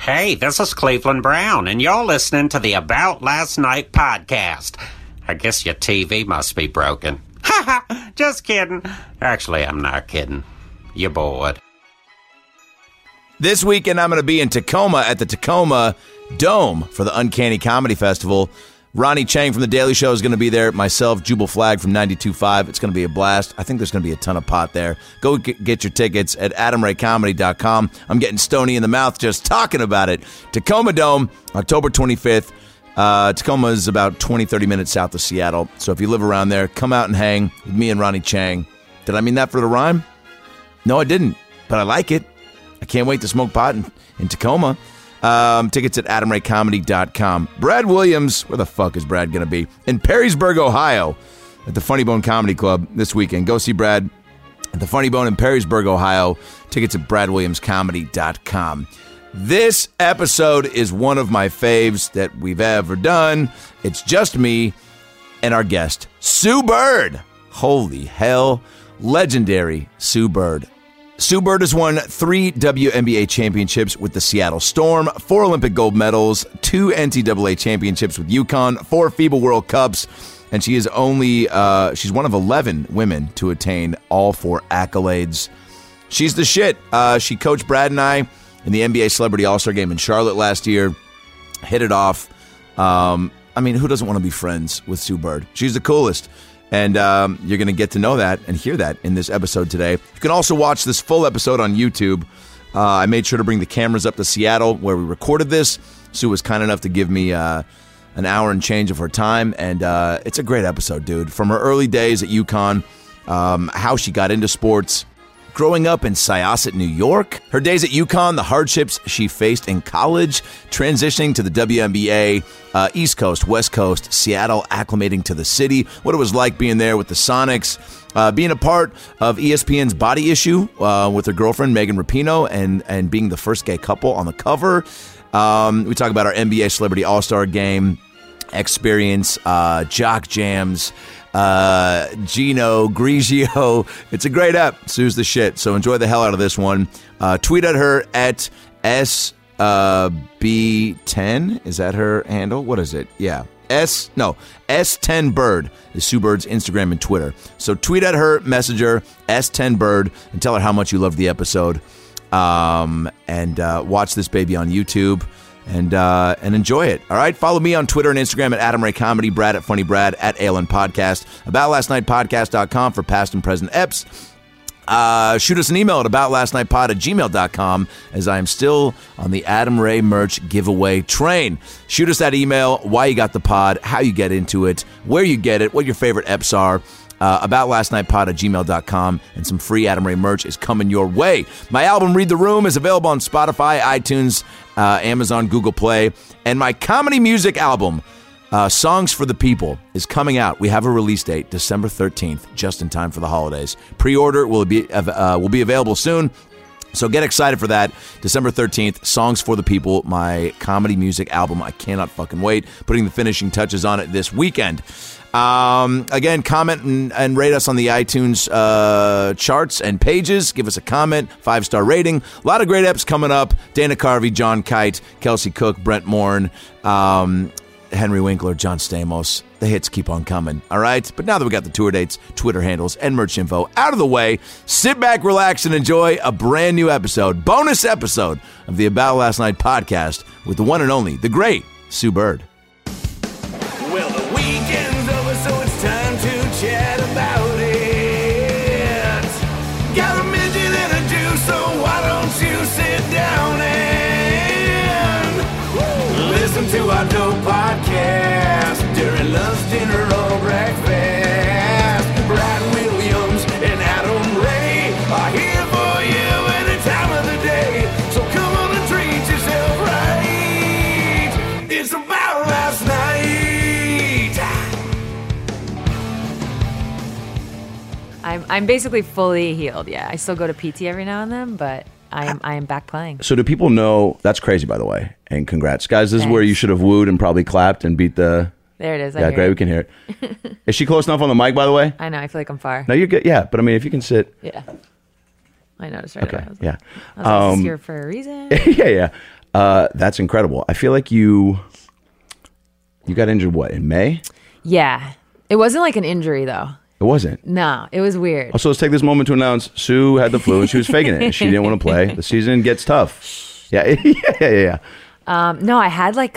Hey, this is Cleveland Brown, and you're listening to the About Last Night podcast. I guess your TV must be broken. Ha ha! Just kidding. Actually, I'm not kidding. You're bored. This weekend, I'm going to be in Tacoma at the Tacoma Dome for the Uncanny Comedy Festival. Ronnie Chang from The Daily Show is going to be there. Myself, Jubal Flagg from 92.5. It's going to be a blast. I think there's going to be a ton of pot there. Go get your tickets at adamraycomedy.com. I'm getting stony in the mouth just talking about it. Tacoma Dome, October 25th. Tacoma is about 20-30 minutes south of Seattle. So if you live around there, come out and hang with me and Ronnie Chang. Did I mean that for the rhyme? No, I didn't, but I like it. I can't wait to smoke pot in Tacoma. Tickets at adamraycomedy.com. Brad Williams, where the fuck is Brad going to be? In Perrysburg, Ohio, at the Funny Bone Comedy Club this weekend. Go see Brad at the Funny Bone in Perrysburg, Ohio. Tickets at bradwilliamscomedy.com. This episode is one of my faves that we've ever done. It's just me and our guest, Sue Bird. Holy hell. Legendary Sue Bird. Sue Bird has won 3 WNBA championships with the Seattle Storm, 4 Olympic gold medals, 2 NCAA championships with UConn, 4 FIBA World Cups, and she is she's one of 11 women to attain all 4 accolades. She's the shit. She coached Brad and I in the NBA Celebrity All-Star Game in Charlotte last year. Hit it off. I mean, who doesn't want to be friends with Sue Bird? She's the coolest. And you're going to get to know that and hear that in this episode today. You can also watch this full episode on YouTube. I made sure to bring the cameras up to Seattle where we recorded this. Sue was kind enough to give me an hour and change of her time. And it's a great episode, dude. From her early days at UConn, how she got into sports, growing up in Syosset, New York, her days at UConn, the hardships she faced in college, transitioning to the WNBA, East Coast, West Coast, Seattle, acclimating to the city, what it was like being there with the Sonics, being a part of ESPN's Body Issue with her girlfriend, Megan Rapinoe, and being the first gay couple on the cover. We talk about our NBA Celebrity All-Star Game experience, jock jams, Gino, Grigio. It's a great app. Sue's the shit. So enjoy the hell out of this one. Tweet at her at SB10. Is that her handle? What is it? Yeah. S10Bird is Sue Bird's Instagram and Twitter. So tweet at her, message her, S10Bird, and tell her how much you love the episode. And watch this baby on YouTube. And enjoy it. All right. Follow me on Twitter and Instagram at Adam Ray Comedy, Brad at Funny Brad, at ALN Podcast, aboutlastnightpodcast.com for past and present eps. Shoot us an email at aboutlastnightpod@gmail.com as I am still on the Adam Ray merch giveaway train. Shoot us that email, why you got the pod, how you get into it, where you get it, what your favorite eps are. aboutlastnightpod@gmail.com, and some free Adam Ray merch is coming your way. My album Read the Room is available on Spotify, iTunes, Amazon, Google Play, and my comedy music album, Songs for the People, is coming out. We have a release date, December 13th, just in time for the holidays. Pre-order will be available soon. So get excited for that. December 13th, Songs for the People, my comedy music album. I cannot fucking wait. Putting the finishing touches on it this weekend. Again, comment and rate us on the iTunes charts and pages. Give us a comment, 5-star rating. A lot of great eps coming up. Dana Carvey, John Kite, Kelsey Cook, Brent Morin, Henry Winkler, John Stamos. The hits keep on coming, all right? But now that we got the tour dates, Twitter handles, and merch info out of the way, sit back, relax, and enjoy a brand new episode, bonus episode of the About Last Night podcast with the one and only, the great Sue Bird. Well, the weekend's over, so it's time to chat about it. Got a midget and a Jew, so why don't you sit down and listen to our dope podcast during lunch, dinner, or breakfast. Brad Williams and Adam Ray are here for you any time of the day. So come on and treat yourself right. It's about last night. I'm basically fully healed. Yeah, I still go to PT every now and then, but I am back playing. So do people know? That's crazy, by the way. And congrats, guys. This is where you should have wooed and probably clapped and beat the. There it is. Yeah, great. We can hear it. Is she close enough on the mic, by the way? I know. I feel like I'm far. No, you're good. Yeah, but I mean, if you can sit. Yeah. I noticed right away. Yeah. I was like, is this here for a reason? Yeah. That's incredible. I feel like you got injured, what, in May? Yeah. It wasn't like an injury, though. It wasn't? No, it was weird. Also, let's take this moment to announce Sue had the flu and she was faking it. She didn't want to play. The season gets tough. Yeah. Yeah. No, I had like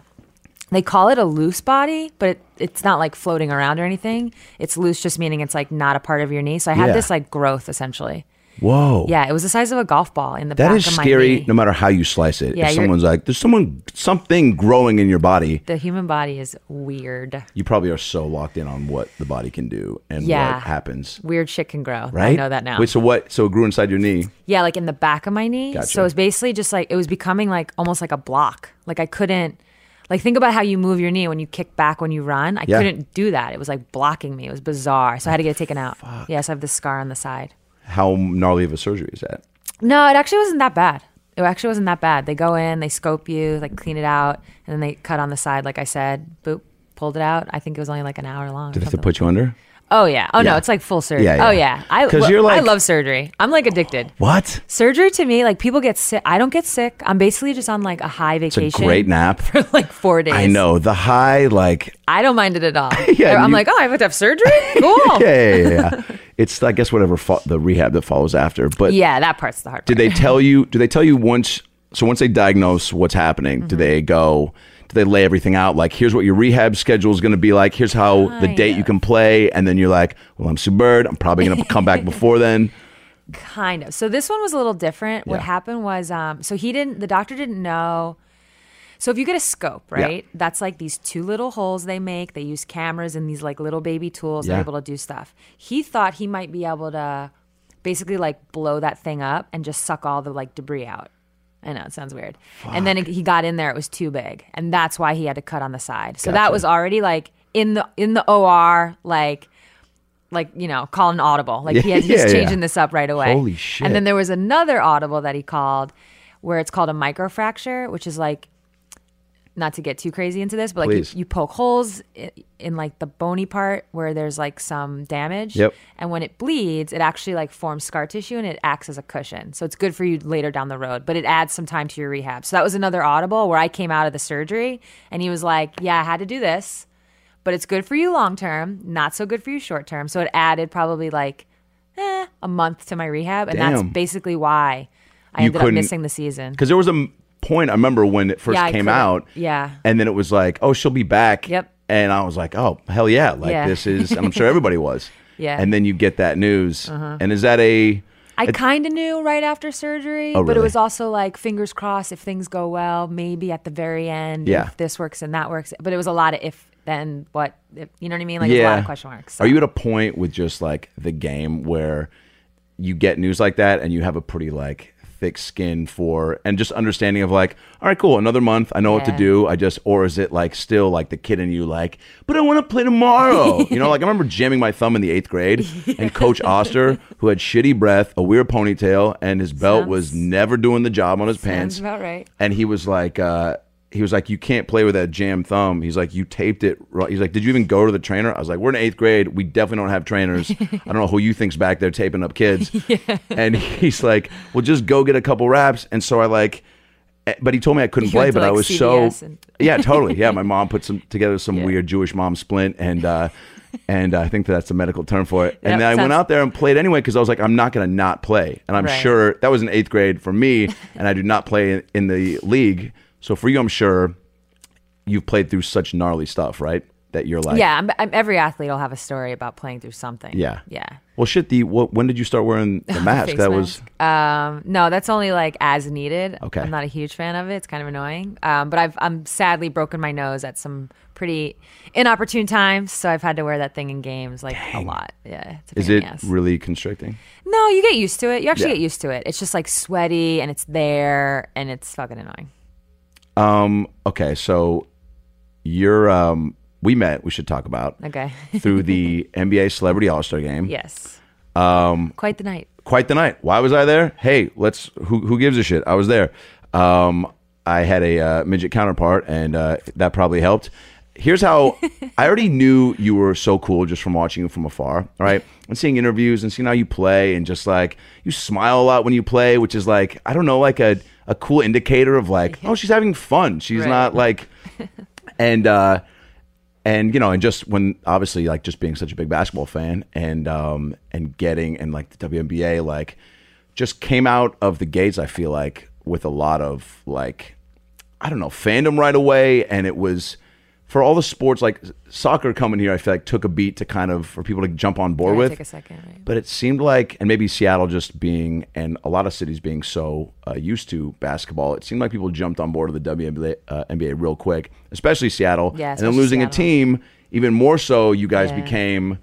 they call it a loose body, but it's not like floating around or anything. It's loose, just meaning it's like not a part of your knee. So I had this like growth essentially. Whoa. Yeah, it was the size of a golf ball in the that back is of my scary knee. no matter how you slice it. Yeah, if someone's like, there's something growing in your body. The human body is weird. You probably are so locked in on what the body can do and Yeah. what happens. Weird shit can grow. Right? I know that now. Wait, so it grew inside your knee? Yeah, like in the back of my knee. Gotcha. So it was basically just like, it was becoming like almost like a block. Like I couldn't, like think about how you move your knee when you kick back when you run. I couldn't do that. It was like blocking me. It was bizarre. So I had to get it taken out. Yes, I have this scar on the side. How gnarly of a surgery is that? No, it actually wasn't that bad. It actually wasn't that bad. They go in, they scope you, like clean it out, and then they cut on the side, like I said. Boop, pulled it out. I think it was only like an hour long. Did they have to put you under? Oh yeah. Oh Yeah. no, it's like full surgery. Yeah, yeah. Oh yeah. I 'Cause you're like- I love surgery. I'm like addicted. What? Surgery to me, like people get sick. I don't get sick. I'm basically just on like a high It's a vacation. great nap. for like 4 days. I know. The high, like, I don't mind it at all. Yeah, I'm you- like, oh, I have to have surgery? Cool. yeah. It's, I guess, whatever the rehab that follows after. But Yeah, that part's the hard part. do they tell you once they diagnose what's happening, do they lay everything out? Like, here's what your rehab schedule is going to be like. Here's how the Kind date you of. can play. And then you're like, well, I'm Sue Bird. I'm probably going to come back before then. Kind of. So this one was a little different. What Yeah. happened was, so the doctor didn't know. So if you get a scope, right? That's like these 2 little holes they make. They use cameras and these like little baby tools. Yeah. They're able to do stuff. He thought he might be able to basically like blow that thing up and just suck all the like debris out. I know it sounds weird. And then he got in there, it was too big. And that's why he had to cut on the side. So that Gotcha. was already like in the OR, like, you know, call an audible. Like he's Yeah, yeah. changing this up right away. Holy shit. And then there was another audible that he called where it's called a microfracture, which is like, not to get too crazy into this, but like Please. you poke holes in like the bony part where there's like some damage. Yep. And when it bleeds, it actually like forms scar tissue and it acts as a cushion. So it's good for you later down the road, but it adds some time to your rehab. So that was another audible where I came out of the surgery and he was like, yeah, I had to do this, but it's good for you long term, not so good for you short term. So it added probably like a month to my rehab. And Damn. that's basically why I You ended up couldn't- missing the season. Because there was a point, I remember when it first Yeah, I came couldn't. out. Yeah. And then it was like, oh, she'll be back. Yep. And I was like, oh, hell yeah. Like, Yeah. this is, and I'm sure everybody was. Yeah. And then you get that news. And is that I kind of knew right after surgery, Oh, but it really? was also like fingers crossed if things go well, maybe at the very end, Yeah. if this works and that works. But it was a lot of if, then what, if, you know what I mean? Like it was a lot of question marks. So. Are you at a point with just like the game where you get news like that and you have a pretty like thick skin for and just understanding of like, all right, cool, another month, I know what to Yeah. do. Or is it like still like the kid in you like, but I want to play tomorrow? You know, like I remember jamming my thumb in the 8th grade and Coach Oster, who had shitty breath, a weird ponytail, and his belt was Sounds- never doing the job on his Sounds pants. about right. And he was like, you can't play with that jammed thumb. He's like, you taped it. He's like, did you even go to the trainer? I was like, we're in 8th grade. We definitely don't have trainers. I don't know who you think's back there taping up kids. And he's like, well, just go get a couple raps. And so I like, but he told me I couldn't You play, went to, but I like, was CVS so, and- yeah, totally. Yeah. My mom put together some Yeah. weird Jewish mom splint and I think that's the medical term for it. And Yep, then I went sounds- out there and played anyway because I was like, I'm not going to not play. And I'm Right. sure that was in 8th grade for me, and I did not play in the league. So for you, I'm sure you've played through such gnarly stuff, right? That you're like, Yeah, every athlete will have a story about playing through something. Yeah. Yeah. Well, shit. When did you start wearing the mask? Face That was mask. No, that's only like as needed. Okay. I'm not a huge fan of it. It's kind of annoying. But I'm sadly broken my nose at some pretty inopportune times, so I've had to wear that thing in games like a lot. Yeah. It's a is pain in it the ass. really constricting? No, you get used to it. You actually Yeah. get used to it. It's just like sweaty and it's there and it's fucking annoying. Okay, so you're we met. We should talk about Okay. through the NBA Celebrity All-Star Game. Yes. Quite the night. Quite the night. Why was I there? Hey, who gives a shit? I was there. I had a midget counterpart, and that probably helped. Here's how I already knew you were so cool just from watching you from afar, right? And seeing interviews and seeing how you play, and just like you smile a lot when you play, which is like, I don't know, like a cool indicator of like, oh, she's having fun. She's Right. not like, and you know, and just when obviously like just being such a big basketball fan and getting and like the WNBA like just came out of the gates, I feel like with a lot of like, I don't know, fandom right away. And it was for all the sports, like soccer coming here, I feel like took a beat to kind of, for people to jump on board with. Take a second, right? But it seemed like, and maybe Seattle just being, and a lot of cities being so used to basketball, it seemed like people jumped on board with the WNBA NBA real quick, especially Seattle. Yeah, and then especially losing Seattle. a team, even more so, you guys Yeah. became.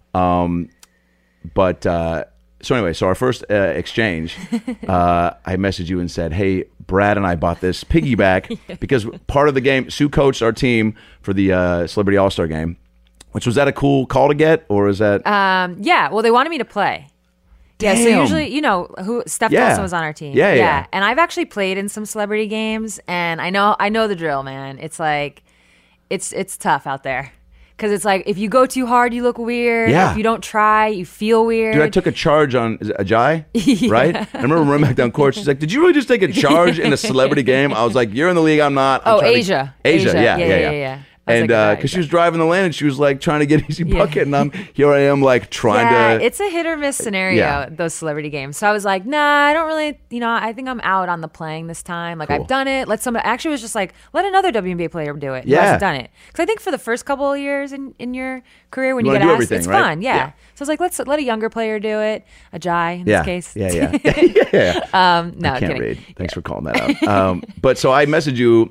So anyway, so our first exchange, I messaged you and said, hey, Brad and I bought this piggyback because part of the game, Sue coached our team for the Celebrity All-Star game, which was that a cool call to get, or is that? Yeah, well, they wanted me to play. Yeah, so Damn. usually, you know, Steph Yeah. Dolson was on our team. Yeah. And I've actually played in some celebrity games, and I know the drill, man. It's like, it's tough out there. Because it's like, if you go too hard, you look weird. Yeah. If you don't try, you feel weird. Dude, I took a charge on Ajay, right? I remember running back down court. She's like, did you really just take a charge in a celebrity game? I was like, you're in the league, I'm not. I'm Oh, trying to- Asia. Asia, yeah. I was And like, because she was driving the lane and she was like trying to get an easy bucket, and here I am like trying yeah, to. it's a hit or miss scenario, Yeah. those celebrity games. So I was like, nah, I don't really, I think I'm out on the playing this time. Like, Cool. I've done it. Actually, it was just like, let another WNBA player do it. Yeah. Who hasn't done it. Because I think for the first couple of years in your career, when You you, wanna get do asked, everything, it's right? fun. Yeah. Yeah. So I was like, let's let a younger player do it. Ajay, in yeah, this case. yeah. No, I can't kidding. read. Thanks for calling that out. But so I messaged you,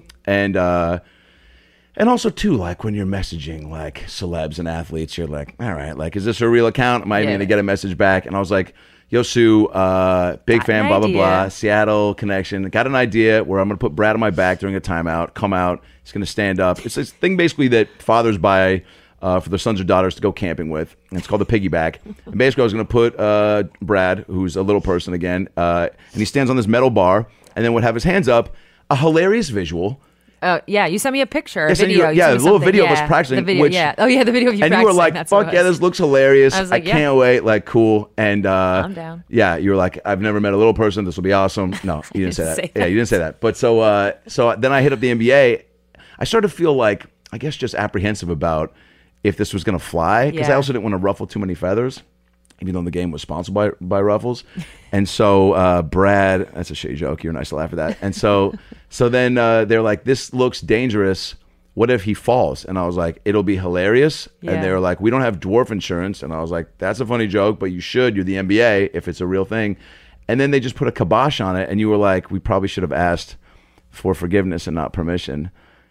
and also too, like when you're messaging like celebs and athletes, you're like, all right, like, is this a real account? Am I even Yeah. gonna get a message back? And I was like, yo, Sue, big Got fan, an blah blah blah, idea. Seattle connection. Got an idea where I'm gonna put Brad on my back during a timeout. Come out, he's gonna stand up. It's this thing basically that fathers buy for their sons or daughters to go camping with. And it's called the piggyback. And basically, I was going to put Brad, who's a little person again, and he stands on this metal bar, and then would have his hands up. A hilarious visual. Oh, yeah. You sent me a picture, a I sent you- video. You yeah, sent me a little something. video of us Yeah, practicing, The video, which- yeah. Oh, yeah, the video of you And practicing. you were like, That's what fuck it yeah, was. this looks hilarious. I was like, I can't wait. Like, cool. And I'm down. Yeah, you were like, I've never met a little person. This will be awesome. No, you didn't say that. Yeah, you didn't say that. But so then I hit up the NBA. I started to feel like, I guess, just apprehensive about if this was going to fly, because I Yeah. also didn't want to ruffle too many feathers, even though the game was sponsored by Ruffles. And so Brad, that's a shitty joke. You're nice to laugh at that. And so then they're like, this looks dangerous. What if he falls? And I was like, it'll be hilarious. Yeah. And they were like, we don't have dwarf insurance. And I was like, that's a funny joke, but you should. You're the NBA if it's a real thing. And then they just put a kibosh on it. And you were like, we probably should have asked for forgiveness and not permission.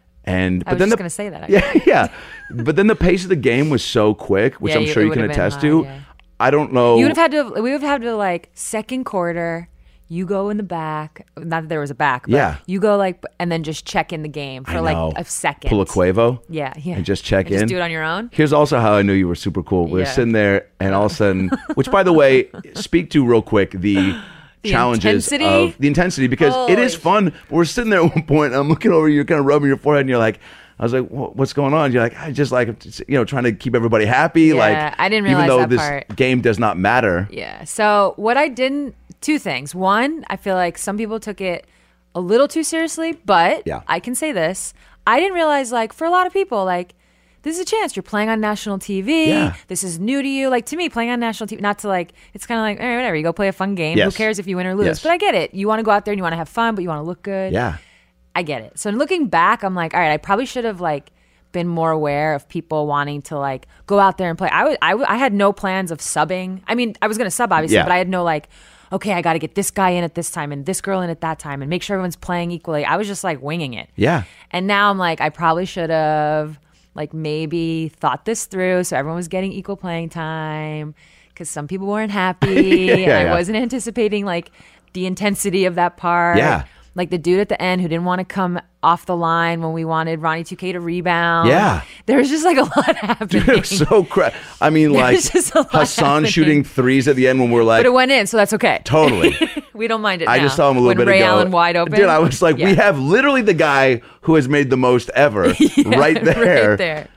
And I but was then just the going to say that. yeah. But then the pace of the game was so quick, which Yeah, I'm it sure you can would have been attest high, to. yeah. I don't know. We would have had to like second quarter. You go in the back. Not that there was a back. But Yeah. You go like, and then just check in the game I for like know. a second. Pull a Quavo. Yeah. And just check And in. Just do it on your own. Here's also how I knew you were super cool. We were Yeah. sitting there, and all of a sudden, which by the way, speak to real quick the challenges intensity? of the intensity, because it is Holy fun. But we're sitting there at one point, and I'm looking over you, kind of rubbing your forehead, and you're like, I was like, what's going on? You're like, I just like, trying to keep everybody happy. Yeah, Like, I didn't even realize though that this part. game does not matter. Yeah. So what I didn't, two things. One, I feel like some people took it a little too seriously, but Yeah. I can say this. I didn't realize, like, for a lot of people, like, this is a chance. You're playing on national TV. Yeah. This is new to you. Like, to me, playing on national TV, not to like, it's kind of like, whatever. You go play a fun game. Yes. Who cares if you win or lose? Yes. But I get it. You want to go out there and you want to have fun, but you want to look good. Yeah. I get it. So looking back, I'm like, all right, I probably should have like been more aware of people wanting to like go out there and play. I had no plans of subbing. I mean, I was going to sub obviously, Yeah. but I had no like, okay, I got to get this guy in at this time and this girl in at that time and make sure everyone's playing equally. I was just like winging it. Yeah. And now I'm like, I probably should have like maybe thought this through so everyone was getting equal playing time, because some people weren't happy. And I yeah. wasn't anticipating like the intensity of that part. Yeah. Like the dude at the end who didn't want to come off the line when we wanted Ronnie 2K to rebound. Yeah. There was just like a lot happening. It was so crap. I mean, like There's just a lot Hassan happening. shooting threes at the end when we're like, But it went in, so that's okay. totally. We don't mind it I now. just saw him a little when bit Ray ago. Allen wide open. Dude, I was like, Yeah. we have literally the guy who has made the most ever right there. Right there.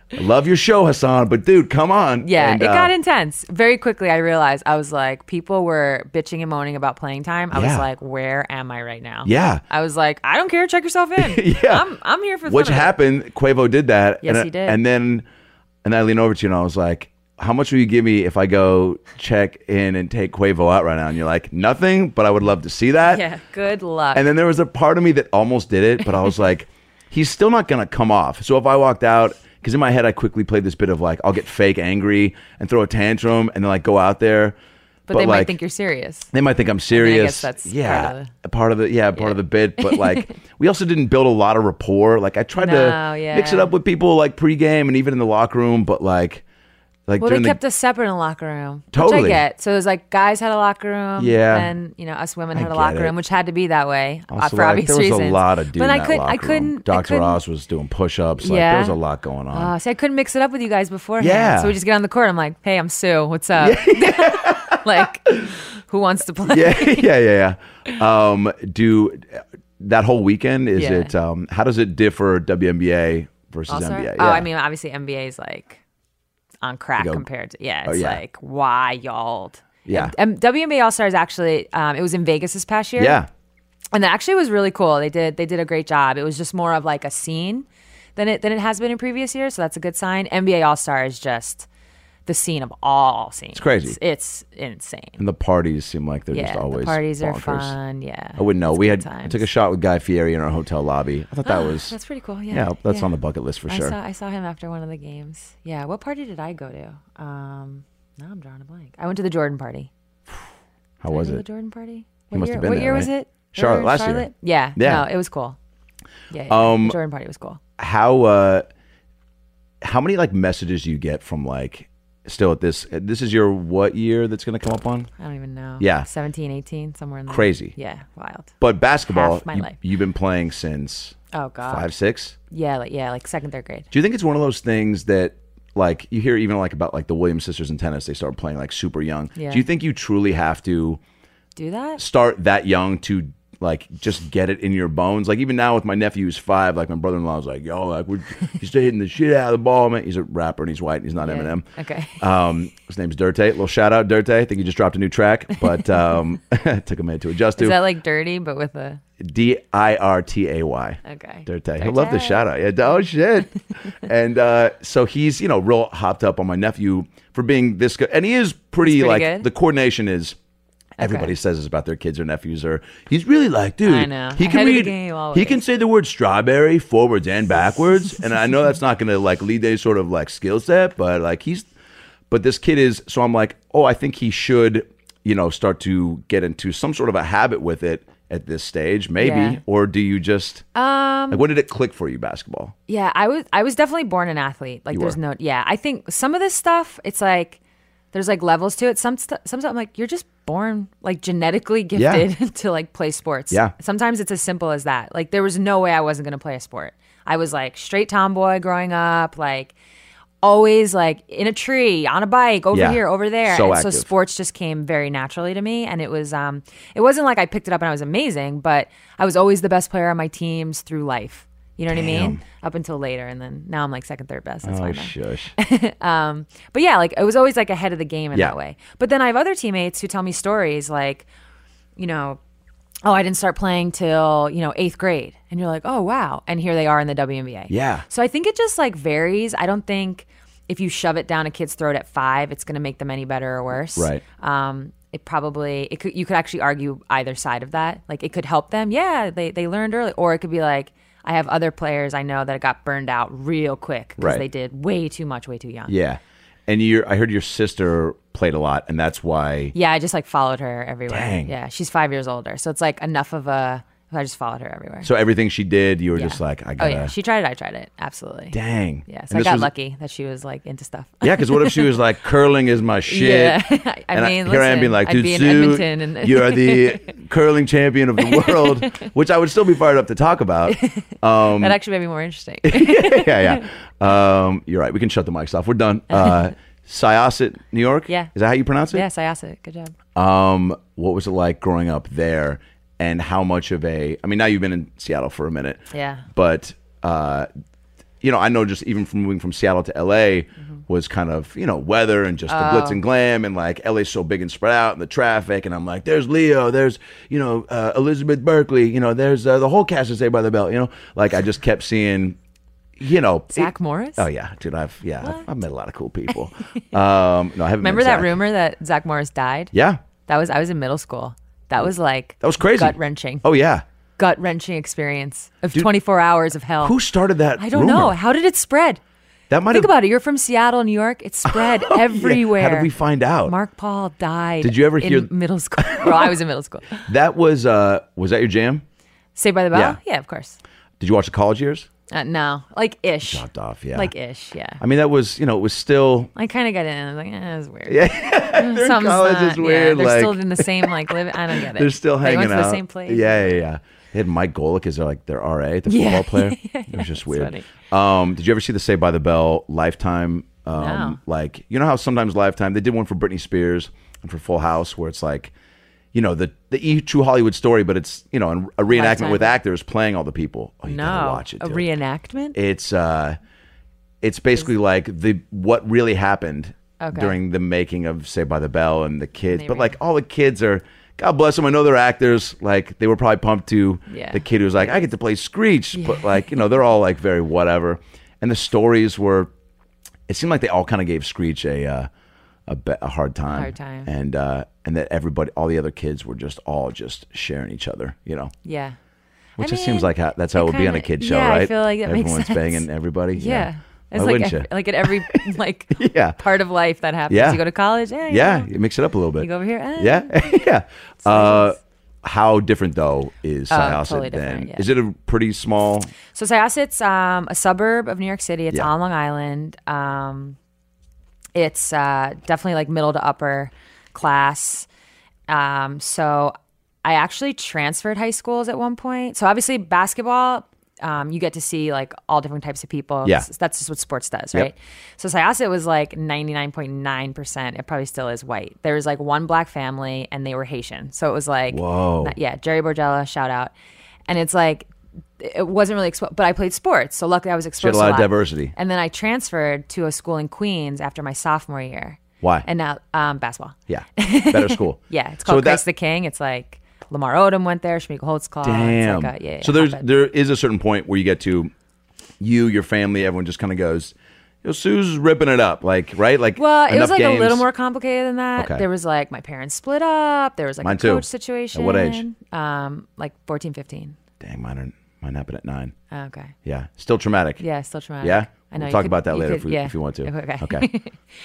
I love your show, Hassan, but dude, come on. Yeah, And, it got intense. Very quickly, I realized, I was like, people were bitching and moaning about playing time. I was Yeah. like, where am I right now? Yeah. I was like, I don't care. Check yourself in. Yeah. I'm here for the Which fun of it. happened, Quavo did that. Yes, and, he did. And then I leaned over to you and I was like, how much will you give me if I go check in and take Quavo out right now? And you're like, nothing, but I would love to see that. Yeah, good luck. And then there was a part of me that almost did it, but I was like, he's still not going to come off. So if I walked out, because in my head I quickly played this bit of like, I'll get fake angry and throw a tantrum and then like go out there. but they might like, think you're serious. they might think I'm serious. guess that's part of the bit. But like, we also didn't build a lot of rapport. Like I tried No, to yeah. mix it up with people like pregame and even in the locker room. But like Well, they during kept us separate in the locker room. Totally. Which I get. So it was like guys had a locker room. Yeah. And, us women had I a locker get it. room, which had to be that way also, for like, obvious there was reasons. a lot of dudes But in that I locker room. couldn't. Dr. Oz was doing push-ups. Like, Yeah. there was a lot going on. See, I couldn't mix it up with you guys beforehand. Yeah. So we just get on the court. I'm like, hey, I'm Sue. What's up? Like, who wants to play? yeah. Do that whole weekend, is Yeah. it how does it differ WNBA versus All-Star? NBA? Oh, I mean, obviously NBA is like on crack You go- compared to Oh, it's yeah. like wild. Yeah. WNBA All Stars actually, it was in Vegas this past year. Yeah. And that actually was really cool. They did a great job. It was just more of like a scene than it has been in previous years, so that's a good sign. NBA All Star is just the scene of all scenes. It's crazy. It's insane. And the parties seem like they're just Yeah, always the parties are bonkers. fun. Yeah, I wouldn't know. It's We good I times. took a shot with Guy Fieri in our hotel lobby. I thought that was That's pretty cool. Yeah, yeah, that's on the bucket list for sure. I saw him after one of the games. Yeah, what party did I go to? Now I'm drawing a blank. I went to the Jordan party. How Did was I go to it? the Jordan party? He must year, have been what there, year was right? it? Charlotte, Or last year. Charlotte? Yeah. Yeah. No, it was cool. Yeah. Jordan party was cool. How many like messages do you get from like still at this is your what year that's going to come up on? I don't even know. Yeah. 17, 18, somewhere in there. Crazy. Yeah, wild. But basketball, Half my life. you've been playing since Oh god. 5, 6. Yeah, like second, third grade. Do you think it's one of those things that like you hear even like about like the Williams sisters in tennis, they start playing like super young. Yeah. Do you think you truly have to Do that? start that young to like just get it in your bones? Like even now with my nephew who's 5, like my brother-in-law was like, yo, like he's hitting the shit out of the ball, man. He's a rapper and he's white and he's not Yeah. Eminem. Okay. His name's Dirte. Little shout out, Dirte. I think he just dropped a new track, but took a minute to adjust Is to. that like dirty but with a Dirtay. okay. Dirte. He'll love the shout out. Yeah. Oh shit. And so he's real hopped up on my nephew for being this good, and he is pretty like good? the coordination is. Everybody says this about their kids or nephews, or he's really like, dude, I know. he can Ahead of the read, game always. he can say the word strawberry forwards and backwards, and I know that's not going to like lead to any sort of like skill set, but like but this kid is. So I'm like, oh, I think he should, start to get into some sort of a habit with it at this stage, maybe, Yeah. or do you just like when did it click for you, basketball? Yeah, I was definitely born an athlete. Like You there's were. I think some of this stuff, it's like there's like levels to it. Some stuff I'm like, you're just born like genetically gifted to like play sports. Yeah. Sometimes it's as simple as that. Like there was no way I wasn't gonna play a sport. I was like straight tomboy growing up, like always like in a tree, on a bike, over Yeah. here, over there. So And so active. sports just came very naturally to me. And it was it wasn't like I picked it up and I was amazing, but I was always the best player on my teams through life. You know what I mean? Up until later, and then now I'm like second, third best. That's Oh fine. Then. shush. But yeah, like it was always like ahead of the game in Yeah. that way. But then I have other teammates who tell me stories like, oh, I didn't start playing till 8th grade, and you're like, oh wow, and here they are in the WNBA. Yeah. So I think it just like varies. I don't think if you shove it down a kid's throat at 5, it's going to make them any better or worse. Right. You could actually argue either side of that. Like it could help them. Yeah, they learned early, or it could be like, I have other players I know that got burned out real quick because Right. they did way too much, way too young. Yeah. And I heard your sister played a lot, and that's why. Yeah, I just like followed her everywhere. Dang. Yeah, she's 5 years older, so it's like enough of a. I just followed her everywhere. So everything she did, you were Yeah. just like, I Oh gotta. yeah, she tried it. I tried it. Absolutely. Dang. Yeah, so And I this got was- lucky that she was like into stuff. Yeah, because what if she was like, curling is my shit? Yeah. I And mean, here I am being listen, like, I'd dude, be in Sue, Edmonton and- you're the curling champion of the world, which I would still be fired up to talk about. That actually made me more interesting. yeah. You're right. We can shut the mics off. We're done. Syosset, New York? Yeah. Is that how you pronounce it? Yeah, Syosset. Good job. What was it like growing up there? And how much of now you've been in Seattle for a minute. Yeah. But I know just even from moving from Seattle to LA was kind of, weather and just the glitz and glam, and like LA's so big and spread out and the traffic. And I'm like, there's Leo, there's, Elizabeth Berkley, there's the whole cast of Saved by the Bell, like I just kept seeing, Zach Morris? Oh yeah, dude, I've met a lot of cool people. No, I haven't. Remember that rumor that Zach Morris died? Yeah. I was in middle school. That was like, that was crazy. Gut wrenching. Oh yeah. Gut wrenching experience of 24 hours of hell. Who started that? I don't rumor? know. How did it spread? That might Think about it. You're from Seattle, New York. It spread everywhere. Yeah. How did we find out? Mark Paul died. Did you ever hear middle school? Well, I was in middle school. That was that your jam? Saved by the Bell? Yeah. Yeah, of course. Did you watch the college years? No, like ish. Dropped off, yeah. Like ish, yeah. I mean, that was, it was still. I kind of got in. I was like, it was weird. Yeah, their college is weird. Yeah, they're like, still in the same living. I don't get it. They're still hanging out. They went to the same place. Yeah. They had Mike Golick as their RA, the football player. It was just weird. Did you ever see the Saved by the Bell Lifetime? No. Like, how sometimes Lifetime, they did one for Britney Spears and for Full House, where it's like, the true Hollywood story, but it's, a reenactment Lifetime. with actors playing all the people. Oh, you gotta watch it, a dude. reenactment? It's basically like what really happened Okay. during the making of Saved by the Bell and the kids. Maybe. But like all the kids are, God bless them, I know they're actors. Like they were probably pumped to the kid who was like, I get to play Screech. But like, they're all like very whatever. And the stories were, it seemed like they all kind of gave Screech a hard time. And that everybody, all the other kids were just sharing each other, Yeah. Which just seems like that's how it would be on a kid show, yeah, right? I feel like that makes Everyone's sense. banging everybody. Yeah. It's Why wouldn't you? like at every Yeah. part of life that happens. Yeah. You go to college, You mix it up a little bit. You go over here, Yeah. How different though is Syosset totally than? different, yeah. Is it a pretty small? So Syosset's a suburb of New York City. It's Yeah. on Long Island. It's definitely like middle to upper class. So I actually transferred high schools at one point. So obviously basketball, you get to see like all different types of people. Yeah. That's just what sports does, right? Yep. So Syosset was like 99.9%. It probably still is white. There was like one black family and they were Haitian. So it was like, Whoa. Jerry Borgella, shout out. And it's like, it wasn't really exposed, but I played sports. So luckily I was She exposed had a lot to of diversity. And then I transferred to a school in Queens after my sophomore year. Why? And now basketball. Yeah, better school. Yeah, it's called Christ the King. It's like Lamar Odom went there, Shamika Holtzclaw. Damn. It's like So there is a certain point where you get to your family, everyone just kind of goes, Sue's ripping it up, like, right? Like, well, it was like games. a little more complicated than that. Okay. There was like my parents split up. There was like Mine a too. coach situation. At what age? Like 14, 15. Dang, mine happened at 9. Oh, okay. Yeah, still traumatic. Yeah, still traumatic. Yeah, I know. We'll talk about that later if you want to. Okay.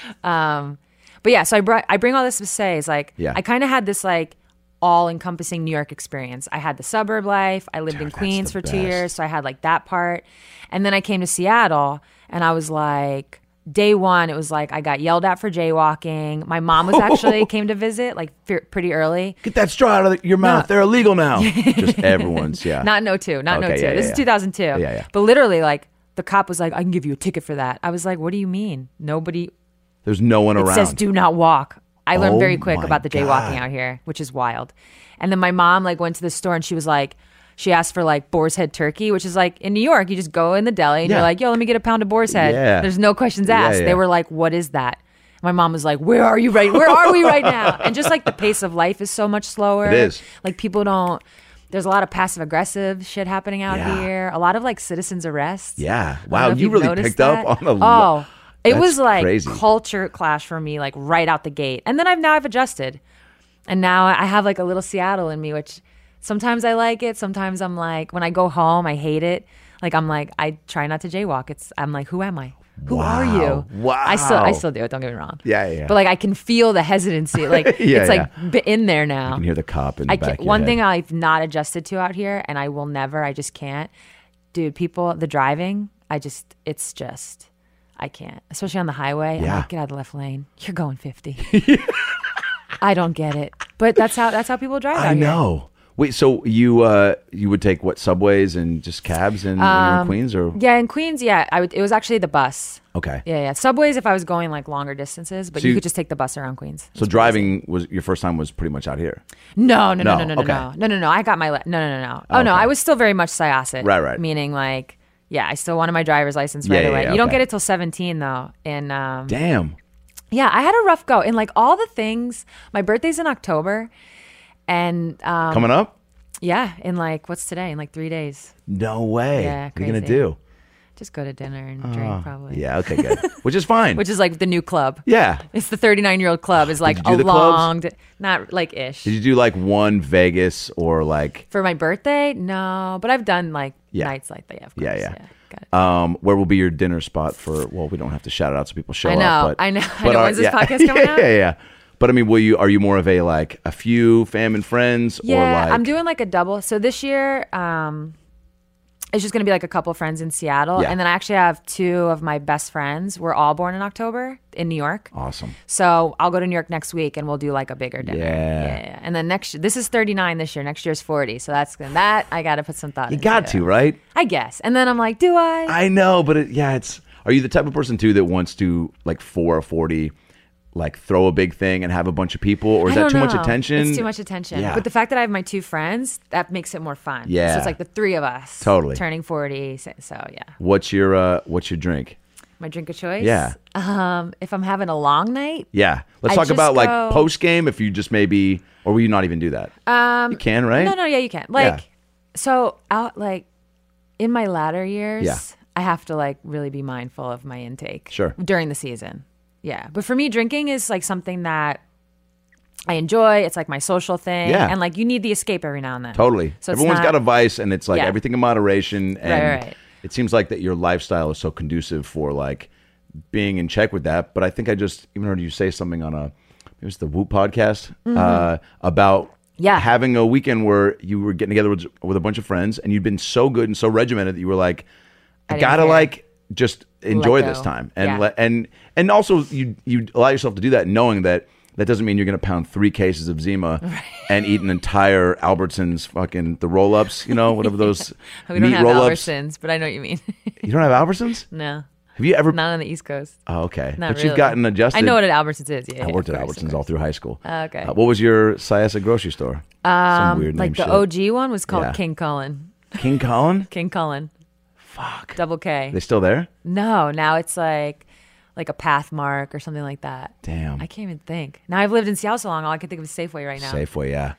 But yeah, so I bring all this to say is like, Yeah. I kind of had this like all-encompassing New York experience. I had the suburb life. I lived in that's Queens the for best. 2 years, so I had like that part. And then I came to Seattle, and I was like, day one, it was like I got yelled at for jaywalking. My mom was actually came to visit like pretty early. Get that straw out of your mouth. They're illegal now. Just everyone's, yeah. Not no two. Yeah, This is 2002. Yeah. But literally, like the cop was like, "I can give you a ticket for that." I was like, "What do you mean? Nobody." There's no one It around. says do not walk. I learned Oh very quick my about the jaywalking God. out here, which is wild. And then my mom like went to the store and she was like, she asked for like boar's head turkey, which is like in New York, you just go in the deli and Yeah. you're like, yo, let me get a pound of boar's head. Yeah. There's no questions asked. Yeah. They were like, what is that? My mom was like, where are we right now? And just like the pace of life is so much slower. It is. Like people don't, there's a lot of passive aggressive shit happening out Yeah. here. A lot of like citizens arrests. Yeah. I don't Wow, know if you you've really noticed picked up that. on a lot. Oh, it That's was like crazy. culture clash for me, like right out the gate. And then I've adjusted, and now I have like a little Seattle in me, which sometimes I like it. Sometimes I'm like, when I go home, I hate it. Like I'm like, I try not to jaywalk. I'm like, who am I? Who are you? Wow. I still do it. Don't get me wrong. Yeah. But like I can feel the hesitancy. Like Yeah, it's like in there now. You can hear the cop in the back of your One head. thing I've not adjusted to out here, and I will never. I just can't. Dude, the driving. I can't. Especially on the highway. I'm Yeah. like, get out of the left lane. You're going 50. I don't get it. But that's how people drive out I here. know. Wait, so you would take what, subways and just cabs in Queens, or Yeah, in Queens, yeah. It was actually the bus. okay? Yeah. Subways if I was going like longer distances, but So you you- could just take the bus around Queens. So driving was your first time was pretty much out here. No. Okay. I got my no. Oh no, Okay. I was still very much Syosset. Right. Meaning like, Yeah, I still wanted my driver's license right away. You don't get it till 17 though. And Damn. yeah, I had a rough go. And like all the things, my birthday's in October, and Coming up? yeah, in like what's today? In like 3 days. No way. Yeah, What are you gonna crazy. do? Just go to dinner and drink probably. Yeah. Okay. Good. Which is fine. Which is like the new club. yeah. It's the 39-year-old club. Is like you do a the clubs? long, not like ish. Did you do like one Vegas or like? For my birthday, no, but I've done like Yeah. nights like that. Yeah, of course. Yeah, yeah. Got it. Where will be your dinner spot for? Well, we don't have to shout it out so people show I know, up. But, I know. but When's this podcast coming out? Yeah. But I mean, are you more of a like a few fam and friends or Yeah, like? I'm doing like a double. So this year, it's just going to be like a couple friends in Seattle. Yeah. And then I actually have 2 of my best friends. We're all born in October in New York. Awesome. So I'll go to New York next week and we'll do like a bigger dinner. Yeah. And then this is 39 this year. Next year's 40. So that I got to put some thought You into. got to, right? I guess. And then I'm like, do I? I know, but it's. Are you the type of person too that wants to like for a 40, like throw a big thing and have a bunch of people, or is I that don't too much know. attention? It's too much attention. Yeah. But the fact that I have my 2 friends, that makes it more fun. Yeah. So it's like the 3 of us. Totally. Turning 40. So yeah. What's your drink? My drink of choice? Yeah. If I'm having a long night, Yeah. Let's I talk just about like go- post game. If you just maybe, or will you not even do that? You can, right? No, yeah, you can. Like, so out like in my latter years, Yeah. I have to like really be mindful of my intake. Sure. During the season. Yeah. But for me, drinking is like something that I enjoy. It's like my social thing. Yeah. And like you need the escape every now and then. Totally. So it's Everyone's not- got a vice, and it's like Yeah. everything in moderation. And Right. it seems like that your lifestyle is so conducive for like being in check with that. But I think I just even heard you say something on it was the Whoop podcast about Mm-hmm. Yeah. having a weekend where you were getting together with a bunch of friends, and you'd been so good and so regimented that you were like, I didn't gotta care. like just enjoy Let this go. time, and Yeah. and also you allow yourself to do that, knowing that. That doesn't mean you're going to pound 3 cases of Zima and eat an entire Albertsons fucking the roll-ups, whatever those We don't meat have roll-ups. Albertsons, but I know what you mean. You don't have Albertsons? No. Have you ever? Not on the East Coast. Oh, okay. Not But really. you've gotten adjusted. I know what an Albertsons is. Yeah, I worked of at course, of Albertsons all course. through high school. Okay. What was your Syessa grocery store? Some weird name Like the shit. OG one was called Yeah. King Cullen. King Colin? King Cullen. Fuck. Double K. They still there? No, now it's like a Pathmark or something like that. Damn. I can't even think. Now I've lived in Seattle so long, all I can think of is Safeway right now. Safeway, yeah.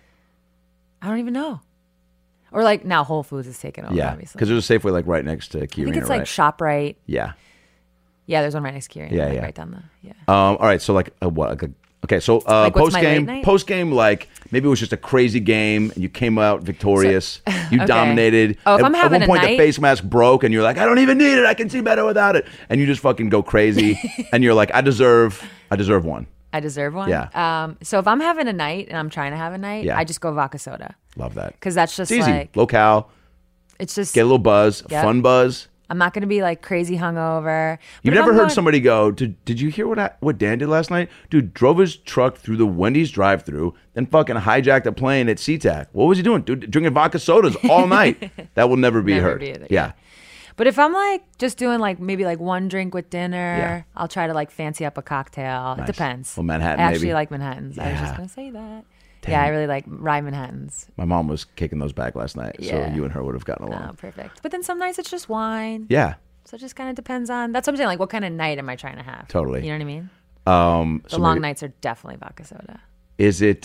I don't even know. Or like now Whole Foods is taken over, Yeah. obviously. Because there's a Safeway like right next to Key I think Arena, it's like right? ShopRite. Yeah. Yeah, there's one right next to Key Arena. Yeah, like yeah. Right down the, yeah. All right, so like what? Okay, so Like, what's post my game, late night? like maybe it was just a crazy game and you came out victorious. You Okay. dominated. Oh, if I'm at having one a point, the night- face mask broke and you're like, I don't even need it. I can see better without it. And you just fucking go crazy. And you're like, I deserve one. I deserve one. Yeah. So if I'm having a night and I'm trying to have a night, Yeah. I just go vodka soda Love that. because that's just It's easy. like Locale. it's just Get a little buzz. Yep. Fun buzz. I'm not going to be like crazy hungover. But You've if never I'm heard going- somebody go, did you hear what Dan did last night? Dude, drove his truck through the Wendy's drive-thru, then fucking hijacked a plane at SeaTac. What was he doing? Dude, drinking vodka sodas all night. That will never be Never heard. be it, yeah. But if I'm like just doing like maybe like one drink with dinner, Yeah. I'll try to like fancy up a cocktail. Nice. It depends. Well, Manhattan, I actually maybe. like Manhattans. I was Yeah. just gonna say that. Damn. Yeah, I really like rye Manhattans. My mom was kicking those back last night, Yeah. so you and her would have gotten along. Oh, perfect. But then some nights it's just wine. Yeah, So it just kind of depends on. That's what I'm saying. Like, what kind of night am I trying to have? Totally. You know what I mean? so The long maybe- nights are definitely vodka soda. Is it?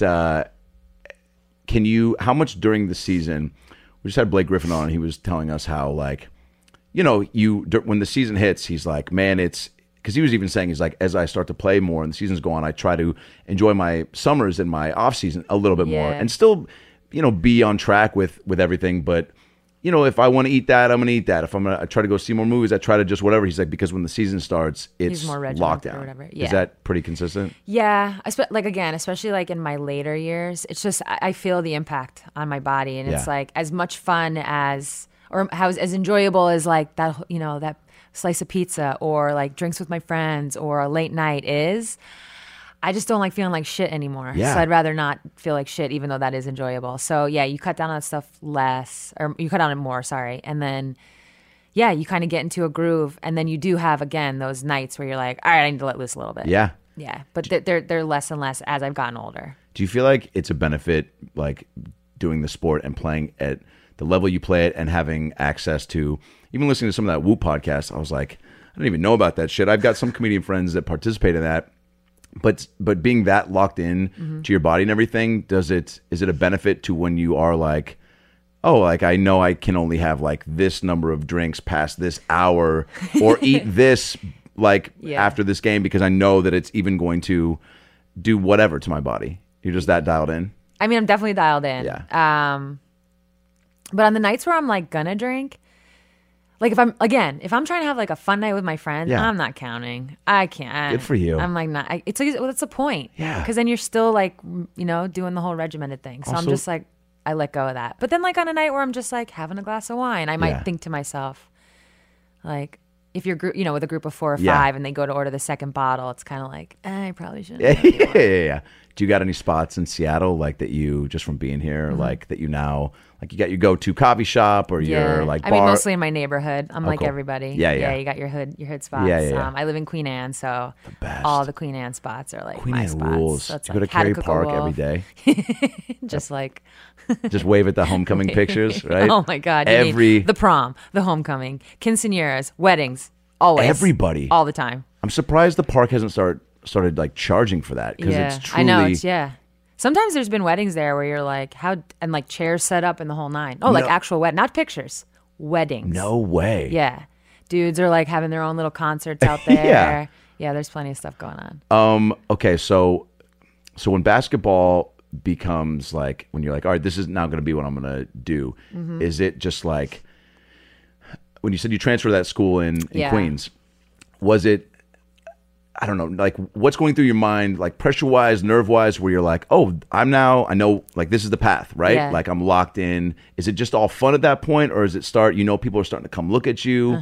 Can you? How much during the season? We just had Blake Griffin on, and he was telling us how like, when the season hits, he's like, man, it's because he was even saying he's like, as I start to play more and the seasons go on, I try to enjoy my summers and my off season a little bit more, Yeah. and still, be on track with everything, but. If I want to eat that, I'm going to eat that. If I'm going to try to go see more movies, I try to just whatever. He's like, because when the season starts, it's more regimented or lockdown. whatever. Is Yeah. that pretty consistent? Yeah, like again, especially like in my later years, it's just I feel the impact on my body, and it's Yeah. like as much fun as or how as enjoyable as like that that slice of pizza or like drinks with my friends or a late night is. I just don't like feeling like shit anymore. Yeah. So I'd rather not feel like shit, even though that is enjoyable. So yeah, you cut down on stuff less, or you cut on it more. Sorry, and then. Yeah, you kind of get into a groove, and then you do have again those nights where you're like, all right, I need to let loose a little bit. Yeah. Yeah, but they're less and less as I've gotten older. Do you feel like it's a benefit, like doing the sport and playing at the level you play it, and having access to, even listening to some of that Whoop podcast, I was like, I didn't even know about that shit. I've got some comedian friends that participate in that. But being that locked in to your body and everything, is it a benefit to when you are like, oh, like I know I can only have like this number of drinks past this hour, or eat this like after this game, because I know that it's even going to do whatever to my body. You're just that dialed in? I mean, I'm definitely dialed in. Yeah. But on the nights where I'm like gonna drink, like if I'm trying to have like a fun night with my friends, I'm not counting. I can't. Good for you. I'm like, not. It's like, well, that's the point. Yeah. Because then you're still like, doing the whole regimented thing. So Also, I'm just like, I let go of that. But then like on a night where I'm just like having a glass of wine, I might think to myself, like, if you're with a group of 4 or 5 and they go to order the second bottle, it's kind of like, I probably shouldn't. Yeah. Do you got any spots in Seattle like that you, just from being here, like that you now, like you got your go-to coffee shop or your like bar? I mean, mostly in my neighborhood. I'm like cool. everybody. Yeah. You got your hood spots. Yeah. I live in Queen Anne, so best. all the Queen Anne spots are like Queen my Anne spots. rules. So it's you go like to Cary Hattacook Park Wolf. every day. Just like, Just wave at the homecoming pictures, right? oh my God. The prom, the homecoming, quinceañeras, weddings, always. Everybody. All the time. I'm surprised the park hasn't started like charging for that, because it's truly. I know. Sometimes there's been weddings there where you're like, and like chairs set up in the whole nine. Oh, like actual not pictures, weddings. No way. Yeah. Dudes are like having their own little concerts out there. Yeah, there's plenty of stuff going on. Okay, so when basketball becomes like, when you're like, all right, this is now going to be what I'm going to do, is it just like, when you said you transferred to that school in Queens, was it, I don't know, like what's going through your mind, like pressure-wise, nerve-wise, where you're like, oh, I know, like this is the path, right? Yeah. Like I'm locked in. Is it just all fun at that point, or is it people are starting to come look at you?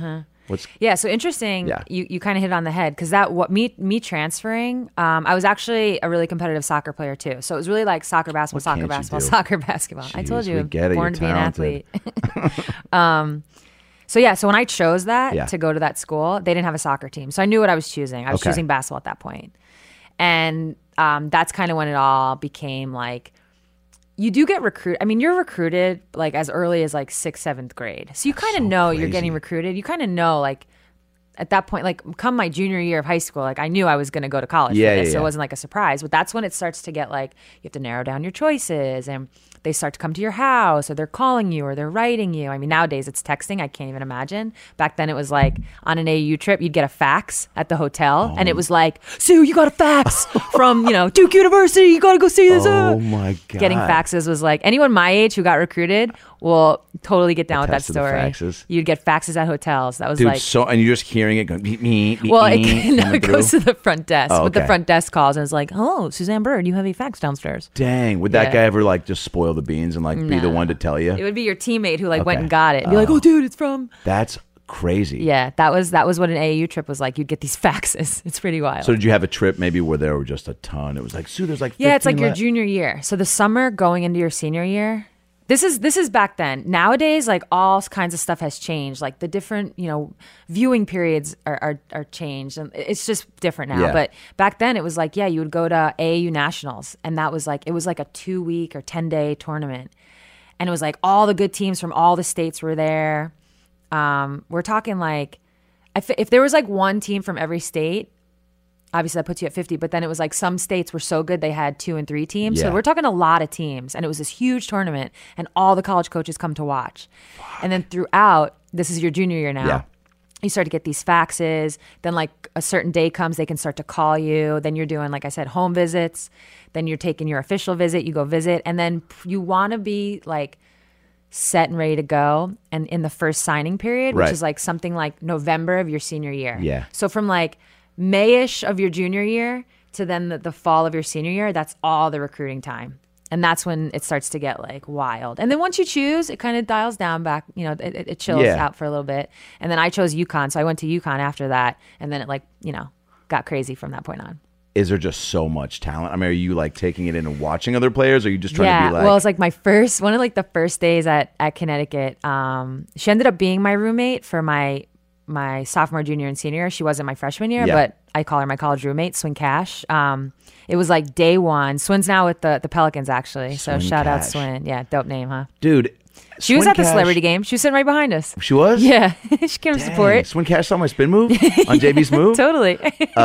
So interesting. Yeah. You kind of hit it on the head, because me transferring, I was actually a really competitive soccer player too. So it was really like soccer, basketball, What can't you do? soccer, basketball. Jeez, I told you, we get it, born you're to be an talented. athlete. So when I chose that to go to that school, they didn't have a soccer team. So I knew what I was choosing. I was choosing basketball at that point. And that's kind of when it all became like, you do get recruited. I mean, you're recruited like as early as like 6th, 7th grade. So you kind of know you're getting recruited. You kind of know, like, at that point, like come my junior year of high school, like I knew I was going to go to college for this. So it wasn't like a surprise. But that's when it starts to get like, you have to narrow down your choices, and they start to come to your house, or they're calling you, or they're writing you. I mean, nowadays it's texting. I can't even imagine. Back then it was like on an AU trip, you'd get a fax at the hotel, and it was like, Sue, you got a fax from, Duke University. You got to go see this. Oh my God. Getting faxes was like, anyone my age who got recruited will totally get down with that Attest to the story. faxes. You'd get faxes at hotels. That was Dude, like, and you're just hearing it going, beep, beep, beep, well, beep, it goes to the front desk. Oh, But the okay. front desk calls and it's like, hello, Suzanne Bird, you have a fax downstairs. Dang, would that Yeah. guy ever like just spoil the beans and like be the one to tell you? It would be your teammate who like went Okay. and got it. And be like, oh, dude, it's from. That's crazy. Yeah, that was what an AAU trip was like. You'd get these faxes. It's pretty wild. So did you have a trip maybe where there were just a ton? It was like, Sue, there's like 15 Yeah, it's like your left. junior year. So the summer going into your senior year. This is back then. Nowadays, like all kinds of stuff has changed. Like the different, viewing periods are changed, and it's just different now. Yeah. But back then, it was like, you would go to AAU nationals, and that was like it was like a 2-week or 10-day tournament, and it was like all the good teams from all the states were there. We're talking like, if there was like one team from every state. Obviously, that puts you at 50, but then it was like some states were so good they had 2 and 3 teams. Yeah. So we're talking a lot of teams, and it was this huge tournament, and all the college coaches come to watch. And then throughout, this is your junior year now. Yeah. You start to get these faxes. Then like a certain day comes, they can start to call you. Then you're doing, like I said, home visits. Then you're taking your official visit. You go visit, and then you want to be like set and ready to go. And in the first signing period, which Right. is like something like November of your senior year. Yeah. So from like May-ish of your junior year to then the fall of your senior year, that's all the recruiting time. And that's when it starts to get like wild. And then once you choose, it kind of dials down back, it chills out for a little bit. And then I chose UConn. So I went to UConn after that. And then it got crazy from that point on. Is there just so much talent? I mean, are you like taking it in and watching other players? Or are you just trying to be like... well, it's like one of like the first days at Connecticut. She ended up being my roommate for my sophomore, junior, and senior year. She wasn't my freshman year, but I call her my college roommate, Swin Cash. It was like day one. Swin's now with the Pelicans, actually. So Swin shout out Cash. Swin. Yeah, dope name, huh? Dude, She was at the Cash- celebrity game. She was sitting right behind us. She was? Yeah, she came to support. Swin Cash saw my spin move on JB's move. Totally.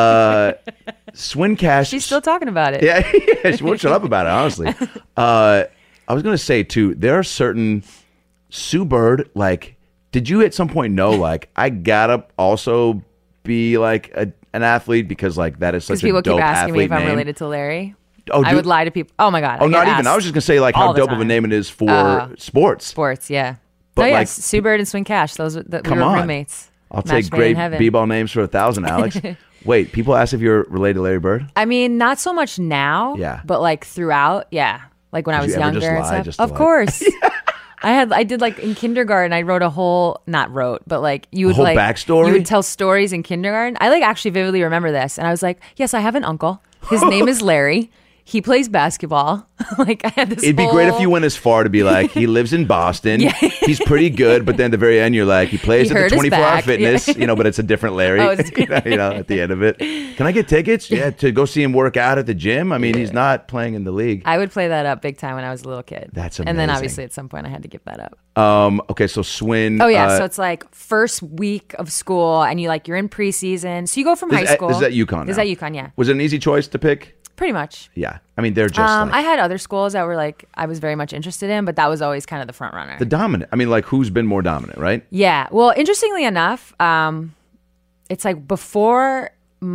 Swin Cash. She's still talking about it. Yeah, she won't shut up about it, honestly. I was going to say, too, there are certain Sue Bird, like, did you at some point know, like, I gotta also be, like, an athlete because, like, that is such Because a people dope keep asking me athlete if I'm name? related to Larry. Oh, I would lie to people. Oh my god. Oh, I not get even. I asked was just going to say, like, all how the dope of a time. name it is for sports. Sports, yeah. But, Oh like- yes, Sue Bird and Swin Cash. Those were we Come were on. roommates. I'll Match take made in great heaven. b-ball names for 1,000, Alex. Wait, people ask if you're related to Larry Bird? I mean, not so much now. Yeah. But like throughout, yeah. Like when I Did was you ever younger just and lie stuff. just to, Of like- course. I did like in kindergarten. I wrote a whole but like you would whole like backstory? You would tell stories in kindergarten. I like actually vividly remember this, and I was like, yes, I have an uncle. His name is Larry. He plays basketball. Like I had this. It'd be great if whole- you went as far to be like, he lives in Boston. Yeah. He's pretty good, but then at the very end, you're like, he plays He at hurt the his 24 Hour back. Fitness, Yeah. but it's a different Larry. Oh, it's- you know, at the end of it. Can I get tickets? Yeah, to go see him work out at the gym. I mean, he's not playing in the league. I would play that up big time when I was a little kid. That's And then amazing. obviously at some point I had to give that up. Okay, so Swin. Oh yeah, so it's like first week of school, and you're in preseason. So you go from high school. This is at UConn. This is now. at UConn, yeah, Was it an easy choice to pick? pretty much. Yeah. I mean, they're just like I had other schools that were like I was very much interested in, but that was always kind of the front runner. the dominant. I mean, like, who's been more dominant, right? Yeah. Well, interestingly enough, it's like before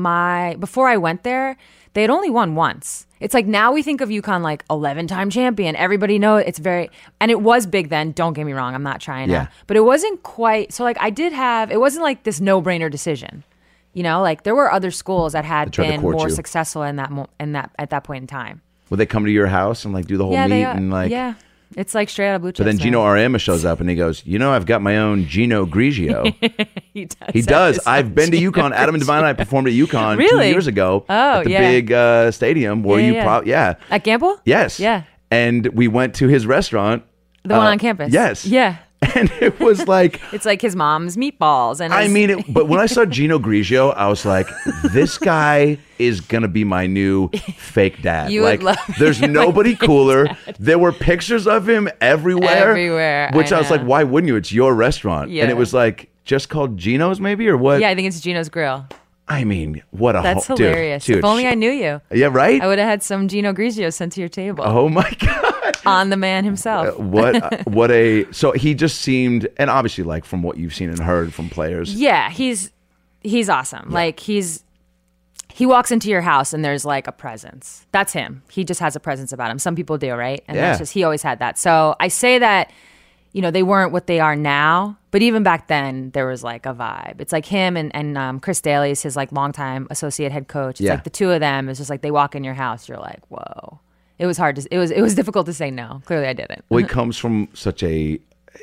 I went there, they had only won once. It's like now we think of UConn like 11-time champion. Everybody knows it's and it was big then. Don't get me wrong. I'm not trying Yeah. to, but it wasn't quite. So like it wasn't like this no-brainer decision. You know, like there were other schools that had tried to been court more you. successful at that point in time. Would they come to your house and like do the whole Yeah, meet they and like? yeah. It's like straight out of Blue Chips. But then man. Gino Ariema shows up and he goes, I've got my own Gino Grigio. he does. He have does. his I've own been to Gino UConn. Adam and Devine and I performed at UConn 2 Really? years ago Oh, at the yeah. big stadium where Yeah. At Gamble? Yes. Yeah. And we went to his restaurant. The one on campus. Yes. Yeah. And it was like, It's like his mom's meatballs. And but when I saw Gino Grigio, I was like, this guy is going to be my new fake dad. You would like, love there's nobody cooler. There were pictures of him everywhere. Everywhere, Which I I was like, know. why wouldn't you? It's your restaurant. Yeah. And it was like, just called Gino's maybe or what? yeah, I think it's Gino's Grill. I mean, what a That's dude, hilarious. Dude, If only I knew you. Yeah, right? I would have had some Gino Grigio sent to your table Oh my God. on the man himself. What a so he just seemed, and obviously like from what you've seen and heard from players. Yeah, he's awesome. Like he walks into your house and there's like a presence. That's him. He just has a presence about him. Some people do, right? And Yeah. that's just he always had that. So I say that, they weren't what they are now, but even back then there was like a vibe. It's like him and Chris Daly is his like longtime associate head coach. It's Yeah. like the two of them. It's just like they walk in your house, you're like, whoa. It was hard to. It was difficult to say no. Clearly, I didn't. Well, he comes from such a,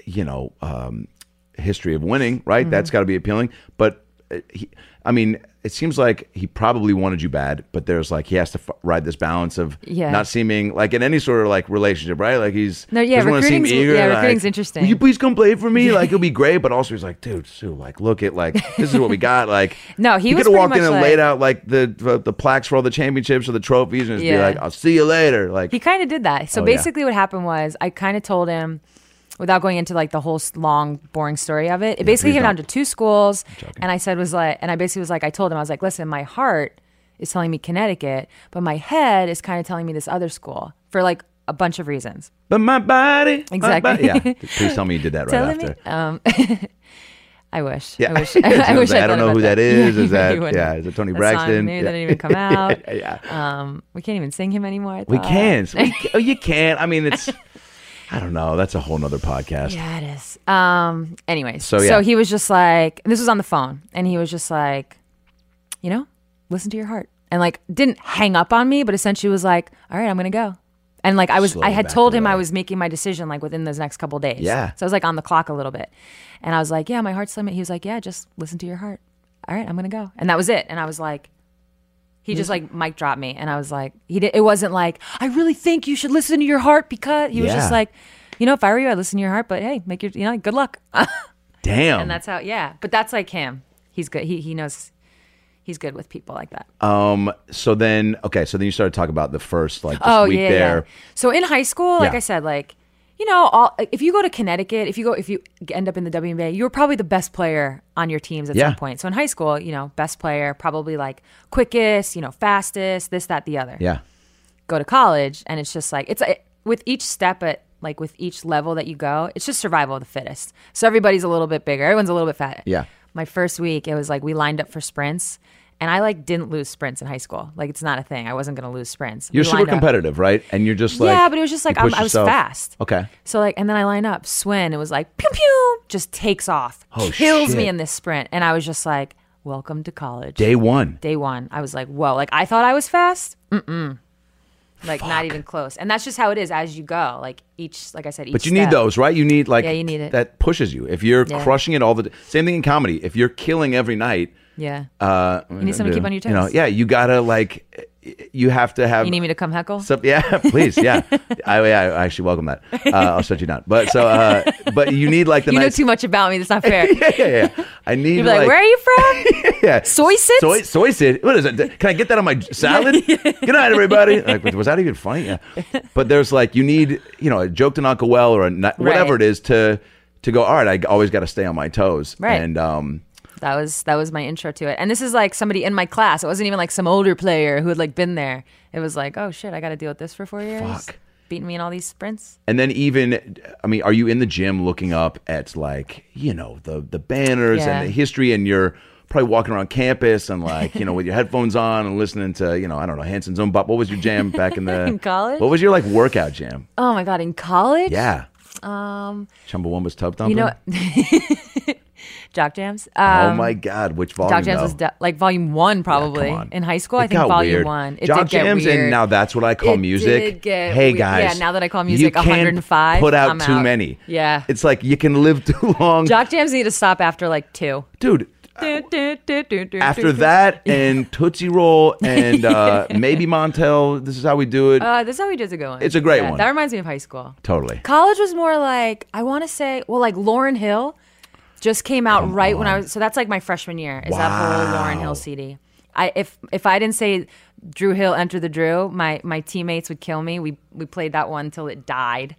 history of winning, right? Mm-hmm. That's got to be appealing. But it seems like he probably wanted you bad, but there's like he has to ride this balance of Yeah. not seeming like in any sort of like relationship, right? Like he's No, yeah, doesn't wanna seem recruiting's- eager, yeah, like, recruiting's interesting. Will you please come play for me? Like it'll be great, but also he's like, dude, Sue, like look at like this is what we got. Like No, he he was could have walked pretty in and much laid like- out like the plaques for all the championships or the trophies and just be Yeah. like, I'll see you later. Like He kind of did that. So Oh, yeah. basically, what happened was I kind of told him, without going into like the whole long, boring story of it. It basically please came down don't. to two schools, and I basically was like, I told him, I was like, listen, my heart is telling me Connecticut, but my head is kind of telling me this other school for like a bunch of reasons. but my body. my Exactly. body- Yeah. Please tell me you did that right Telling after. me, I wish. Yeah. I wish. I wish. I don't know thought who about that is. Is You that wouldn't. is it Tony That Braxton? song, maybe that didn't even come out. Yeah. We can't even sing him anymore. I We thought. can't. You can't. I mean, it's. I don't know. That's a whole nother podcast. Yeah, it is. Anyways, So, yeah. so he was just like, and this was on the phone, and he was just like, listen to your heart, and like didn't hang up on me, but essentially was like, all right, I'm gonna go. And like I Slowly had backed told him away. I was making my decision like within those next couple days. Yeah. So I was like on the clock a little bit, and I was like, yeah, my heart's telling me. He was like, yeah, just listen to your heart. All right, I'm gonna go, and that was it. And I was like. He just like mic dropped me, and I was like, it wasn't like, I really think you should listen to your heart because he was Yeah. just like, if I were you, I'd listen to your heart, but hey, make your, good luck. Damn. And that's how, yeah. But that's like him. He's good. He knows he's good with people like that. So then you started talking about the first like this Oh, week yeah, there. yeah. So in high school, like Yeah. I said, like, if you go to Connecticut, if you end up in the WNBA, you were probably the best player on your teams at some point. So in high school, best player, probably like quickest, fastest, this, that, the other. Yeah. Go to college, and it's just like with each step with each level that you go, it's just survival of the fittest. So everybody's a little bit bigger, everyone's a little bit fat. Yeah. My first week, it was like we lined up for sprints. And I didn't lose sprints in high school. Like, it's not a thing. I wasn't going to lose sprints. You're super competitive, right? And you're just like, yeah, but it was just like I was fast. Okay. So and then I line up. Swin, it was like pew pew, just takes off, kills me in this sprint, and I was just like, welcome to college. Day one. I was like, whoa. Like, I thought I was fast. Not even close. And that's just how it is as you go. Like I said, each But you need those, right? You need you need it. That pushes you. If you're crushing it same thing in comedy. If you're killing every night. Yeah. You need someone to keep on your toes. You gotta you have to have. You need me to come heckle? Yeah, please. Yeah. I actually welcome that. I'll shut you down. But but you need the You know too much about me. That's not fair. yeah. I need You'd be like, where are you from? Yeah. Soy sits? Soy sit. What is it? Can I get that on my salad? Good night, everybody. Was that even funny? Yeah. But there's you need, a joke to not go well or whatever it is to go, all right, I always got to stay on my toes. Right. And, that was my intro to it. And this is somebody in my class. It wasn't even some older player who had been there. It was oh shit, I got to deal with this for 4 years. Fuck. Beating me in all these sprints. And then are you in the gym looking up at the banners and the history, and you're probably walking around campus and with your headphones on and listening to, I don't know, Hanson's Own Bop. What was your jam back in the... in college? What was your workout jam? Oh my God, in college? Yeah. Chumbawamba's Tub Thumping? Jock Jams. Oh my God, which volume? Jock Jams was volume 1 probably. Yeah, in high school. I think volume weird. 1. It Jock did get Jams, weird. and now that's what I call music. Did get hey weird. guys, Yeah, now that I call music you 105, put out I'm too out. many. Yeah, it's you can live too long. Jock Jams need to stop after 2. Dude. After that and Tootsie Roll and maybe Montel, This Is How We Do It. This is how we do it. Going. It's a great one. That reminds me of high school. Totally. College was more I want to say, Lauryn Hill just came out when I was. So that's my freshman year. Is that whole Lauryn Hill CD? If I didn't say Drew Hill, Enter the Drew, my teammates would kill me. We played that one till it died.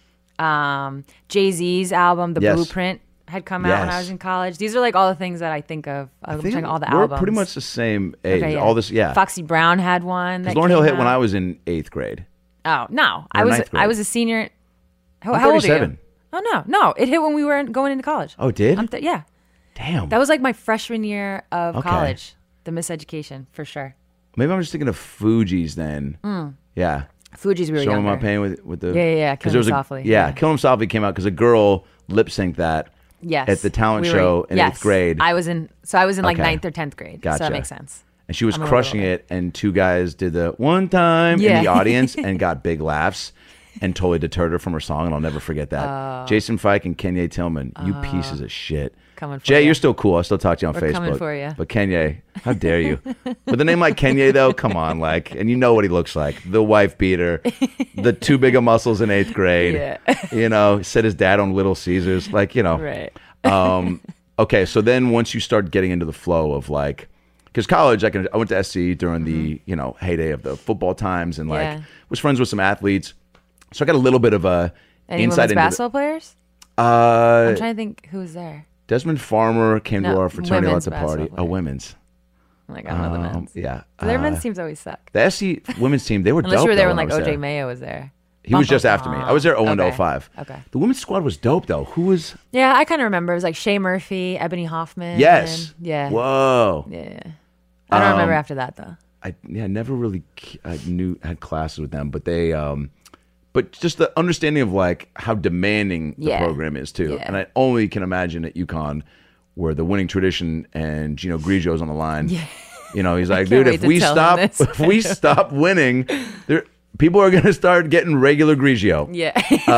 Jay-Z's album, The Blueprint, had come out when I was in college. These are all the things that I think of. I'm checking all the albums. We're pretty much the same age. Okay, yeah. All this, yeah. Foxy Brown had one. Lauryn Hill hit when I was in 8th grade. Oh no, I ninth grade. was a senior. How old are you? Oh no, it hit when we were going into college. Oh, it did? Yeah. Damn. That was my freshman year of college. The miseducation for sure. Maybe I'm just thinking of Fugees then. Yeah. Fugees we were Show younger. My Pain with the... Yeah. Kill 'Em Softly. Yeah, Kill 'Em Softly came out because a girl lip synced that at the talent show in 8th grade. I was in 9th or 10th grade. Gotcha. So that makes sense. And she was crushing it, and 2 guys did the one time in the audience and got big laughs and totally deterred her from her song, and I'll never forget that. Jason Fike and Kenya Tillman, you pieces of shit. Coming for Jay, you. you're still cool. I still talk to you on Facebook. Coming for you. But Kenya, how dare you? With a name like Kenya, though, come on, and you know what he looks like. The wife beater, the too big of muscles in 8th grade. Yeah. Said his dad on Little Caesars. Right. Okay, so then once you start getting into the flow of because college, I went to SC during the heyday of the football times, and was friends with some athletes, so I got a little bit of a Any insight women's into basketball players? I'm trying to think who was there. Desmond Farmer came to our fraternity women's at the party. basketball women's. I don't know the men's. Yeah, Their men's teams always suck. the SC women's team, they were Unless dope. you were there though, when I was OJ there. Mayo was there. He was just after me. I was there 0-05. Okay. The women's squad was dope though. Who was? Yeah, I kind of remember. It was Shea Murphy, Ebony Hoffman. Yes. Yeah. Whoa. Yeah. I don't remember after that though. I never really had classes with them, but they but just the understanding of how demanding the program is too. Yeah. And I only can imagine at UConn where the winning tradition and Gino Grigio's on the line. Yeah. He's like, dude, if we stop winning, people are going to start getting regular Grigio. Yeah.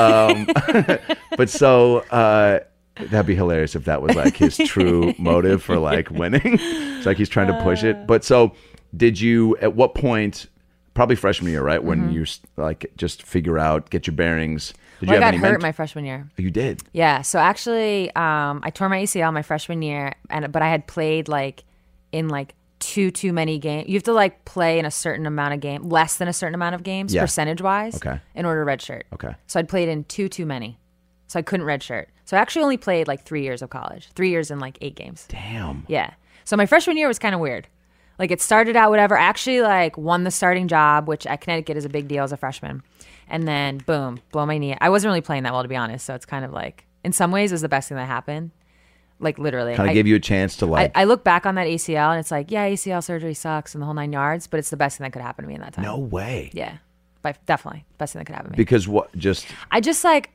But so that'd be hilarious if that was his true motive for winning. It's he's trying to push it. But so did you, at what point, probably freshman year, right? When you just figure out, get your bearings. Did you I have got any hurt my freshman year. Oh, you did? Yeah. So actually, I tore my ACL my freshman year, but I had played in too many games. You have to like play in a certain amount of game, less than a certain amount of games, Yeah. percentage wise, Okay. in order to redshirt. Okay. So I'd played in too many, so I couldn't redshirt. So I actually only played like 3 years of college, 3 years and like 8 games. Damn. Yeah. So my freshman year was kind of weird. Like it started out whatever. I actually like won the starting job, which at Connecticut is a big deal as a freshman. And then boom, blow my knee. I wasn't really playing that well, to be honest. So it's kind of like, in some ways, it was the best thing that happened. Like literally. Kind of gave you a chance to like. I look back on that ACL and it's like, yeah, ACL surgery sucks and the whole 9 yards, but it's the best thing that could happen to me in that time. No way. Yeah. Definitely. Best thing that could happen to me. Because what? Just. I just like,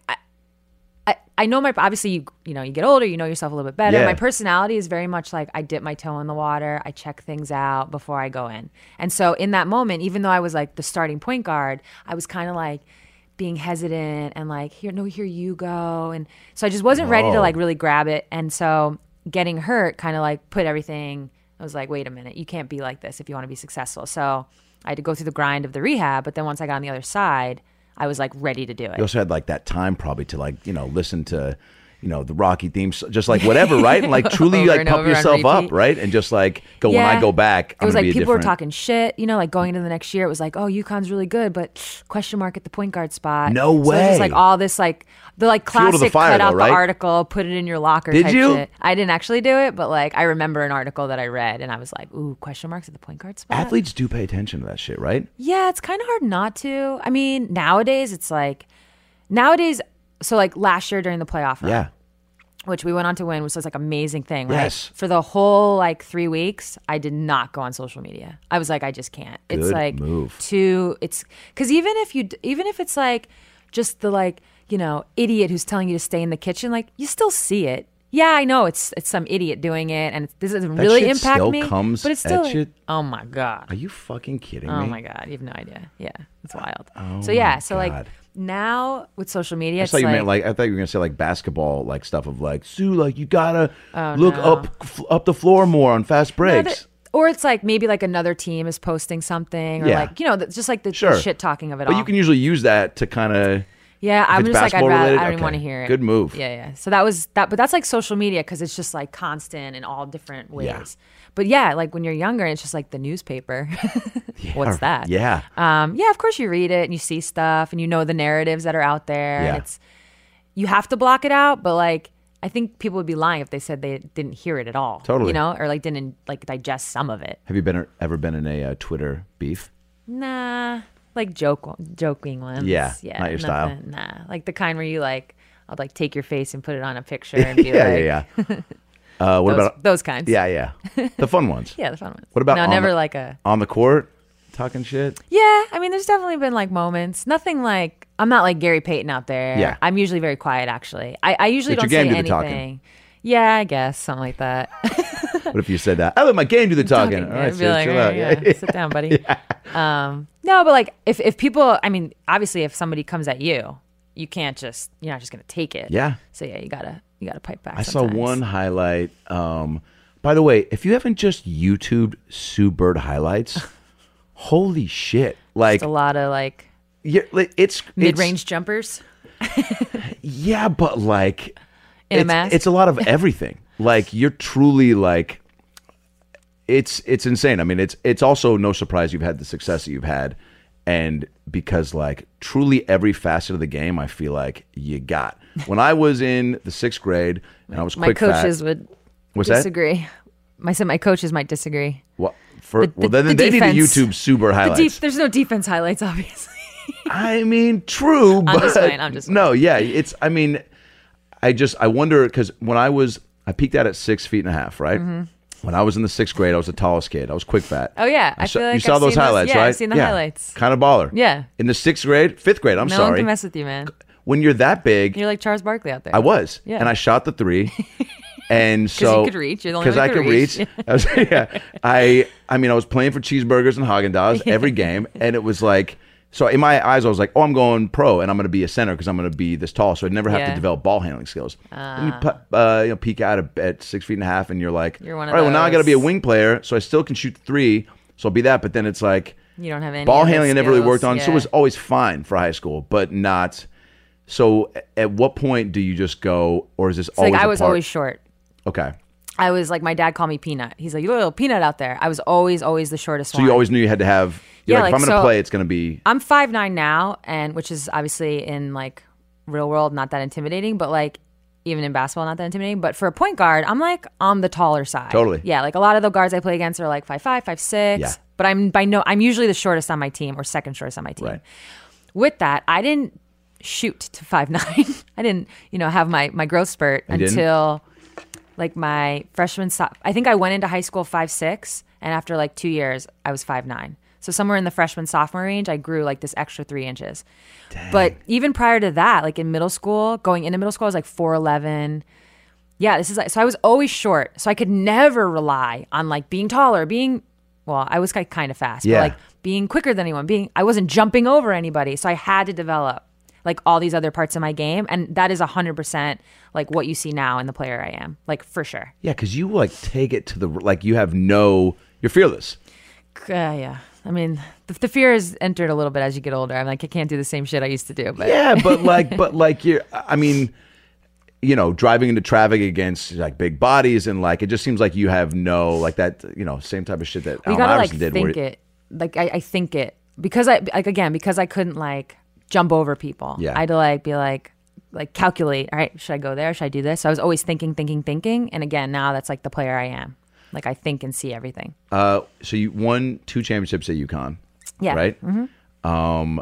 I know my, obviously you know, you get older, you know yourself a little bit better. Yeah. My personality is very much like I dip my toe in the water. I check things out before I go in. And so in that moment, even though I was like the starting point guard, I was kind of like being hesitant and like, here you go. And so I just wasn't ready to like really grab it. And so getting hurt kind of like put everything, I was like, wait a minute, you can't be like this if you want to be successful. So I had to go through the grind of the rehab. But then once I got on the other side, I was like ready to do it. You also had like that time probably to like, you know, listen to, you know, the Rocky themes, just like whatever, right? And like truly Over like and pump over on yourself up, repeat. right? And just like go, when I go back, it was I'm gonna like be people were different. talking shit, you know, like going into the next year, it was like, oh, UConn's really good, but question mark at the point guard spot. No So it was way. just like all this like the like Fuel to the classic fire, cut out though, right? the article, put it in your locker Did type you? shit. I didn't actually do it, but like I remember an article that I read and I was like, ooh, question marks at the point guard spot. Athletes do pay attention to that shit, right? Yeah, it's kind of hard not to. I mean, nowadays it's like so like last year during the playoff run, Yeah. which we went on to win, which was like amazing thing, right? Yes. For the whole like 3 weeks, I did not go on social media. I was like, I just can't. It's Good like move. it's because even if it's like just the like, you know, idiot who's telling you to stay in the kitchen, like you still see it. Yeah, I know it's some idiot doing it, and this doesn't really shit impact still me. comes but it's still at you? oh my god. Are you fucking kidding me? Oh my god, you have no idea. Yeah, it's wild. So yeah, so like God. now with social media, I it's thought you like, meant like I thought you were gonna say like basketball like stuff of like Sue, like you gotta look no. up the floor more on fast breaks. or it's like maybe like another team is posting something, or Yeah. like, you know, just like the Sure. shit talking of it But all. you can usually use that to kind of. Yeah, I'm it's just like, I'd basketball rather, related? I don't even Okay. want to hear it. Good move. Yeah. So that was that, but that's like social media because it's just like constant in all different ways. Yeah. But yeah, like when you're younger, it's just like the newspaper. What's that? Yeah. Yeah, of course you read it and you see stuff and you know the narratives that are out there. Yeah. And you have to block it out, but like, I think people would be lying if they said they didn't hear it at all. Totally. You know, or like didn't like digest some of it. Have you ever been in a Twitter beef? Nah, like joking ones. Yeah, not your style. nothing, Nah, like the kind where you like, I'll like take your face and put it on a picture and be yeah. What about those kinds? Yeah. The fun ones. Yeah, the fun ones. What about no? on Never the- like a. On the court, talking shit. Yeah, I mean, there's definitely been like moments. Nothing like I'm not like Gary Payton out there. Yeah. I'm usually very quiet. Actually, I usually Let don't your game say do the anything. talking. Yeah, I guess something like that. What if you said that? I let my game do the talking. All right, I'd be Sid, like, chill "Yeah, out. yeah, sit down, buddy. No, but like if people, I mean, obviously, if somebody comes at you, you're not just gonna take it. Yeah. So yeah, you gotta pipe back. I sometimes. saw one highlight. By the way, if you haven't just YouTubed Sue Bird highlights, holy shit! Like, Just a lot of like it's mid-range jumpers Yeah, but like in a mask. it's a lot of everything. Like you're truly like it's insane. I mean, it's also no surprise you've had the success that you've had, and because like truly every facet of the game, I feel like you got. When I was in the 6th grade and I was my quick coaches fat, would What's that? disagree. My coaches might disagree. well, the then they need to defense. YouTube Sue Bird highlights. There's no defense highlights, obviously. I mean, true, but just playing, I'm just no, yeah, it's. I mean, I wonder because when I peaked out at 6 feet and a half, right? Mm-hmm. When I was in the 6th grade, I was the tallest kid. I was quick fat. Oh yeah, I feel like you saw I've those seen highlights, yeah, right? I've seen the highlights. Kind of baller. Yeah. In the 6th grade, 5th grade. I'm No one sorry. can mess with you, man. When you're that big, You're like Charles Barkley out there. I was, Yeah. and I shot the 3. And so you could reach. You're the only because one I who could could reach. reach. I was, yeah. I mean, I was playing for cheeseburgers and Haagen-Dazs every game, and it was like. So in my eyes, I was like, "Oh, I'm going pro, and I'm going to be a center because I'm going to be this tall." So I'd never have to Yeah. develop ball handling skills. Then you peek out at 6 feet and a half, and you're like, You're one of "All right, well now I got to be a those. wing player, so I still can shoot the 3, so I'll be that." But then it's like You don't have any ball other handling I never really skills, worked on, so it yeah. was always fine for high school, but not. So at what point do you just go, or is this It's always? like I a was part? always short. Okay. I was like, my dad called me Peanut. He's like, you little peanut out there. I was always the shortest So one. you always knew you had to have. You're Yeah, like, if like, I'm going to so- play, it's going to be. I'm 5'9" now, and which is obviously in like real world not that intimidating, but like even in basketball not that intimidating. But for a point guard, I'm like on the taller side. Totally. Yeah, like a lot of the guards I play against are like 5'5", 5'6". Yeah. But I'm usually the shortest on my team or second shortest on my team. Right. With that, I didn't shoot to 5'9". I didn't, have my growth spurt You didn't? until like my freshman. I think I went into high school 5'6", and after like 2 years, I was 5'9". So somewhere in the freshman sophomore range, I grew like this extra 3 inches. But even prior to that, like in middle school, going into middle school, I was like 4'11". Yeah, this is like, so I was always short. So I could never rely on like being taller, I was like kind of fast, Yeah. but like being quicker than anyone, I wasn't jumping over anybody. So I had to develop like all these other parts of my game. And that is 100% like what you see now in the player I am, like for sure. Yeah, because you like take it to the. Like you have no. You're fearless. Yeah. I mean, the fear has entered a little bit as you get older. I'm like, I can't do the same shit I used to do. But Yeah, but like you're. I mean, driving into traffic against like big bodies and like it just seems like you have no like that. Same type of shit that you Allen gotta Iverson like did. think it. Like I think it because I couldn't like jump over people. Yeah. I had to like be like calculate. All right, should I go there? Should I do this? So I was always thinking. And again, now that's like the player I am. Like I think and see everything. So you won 2 championships at UConn. Yeah. Right. Mm-hmm.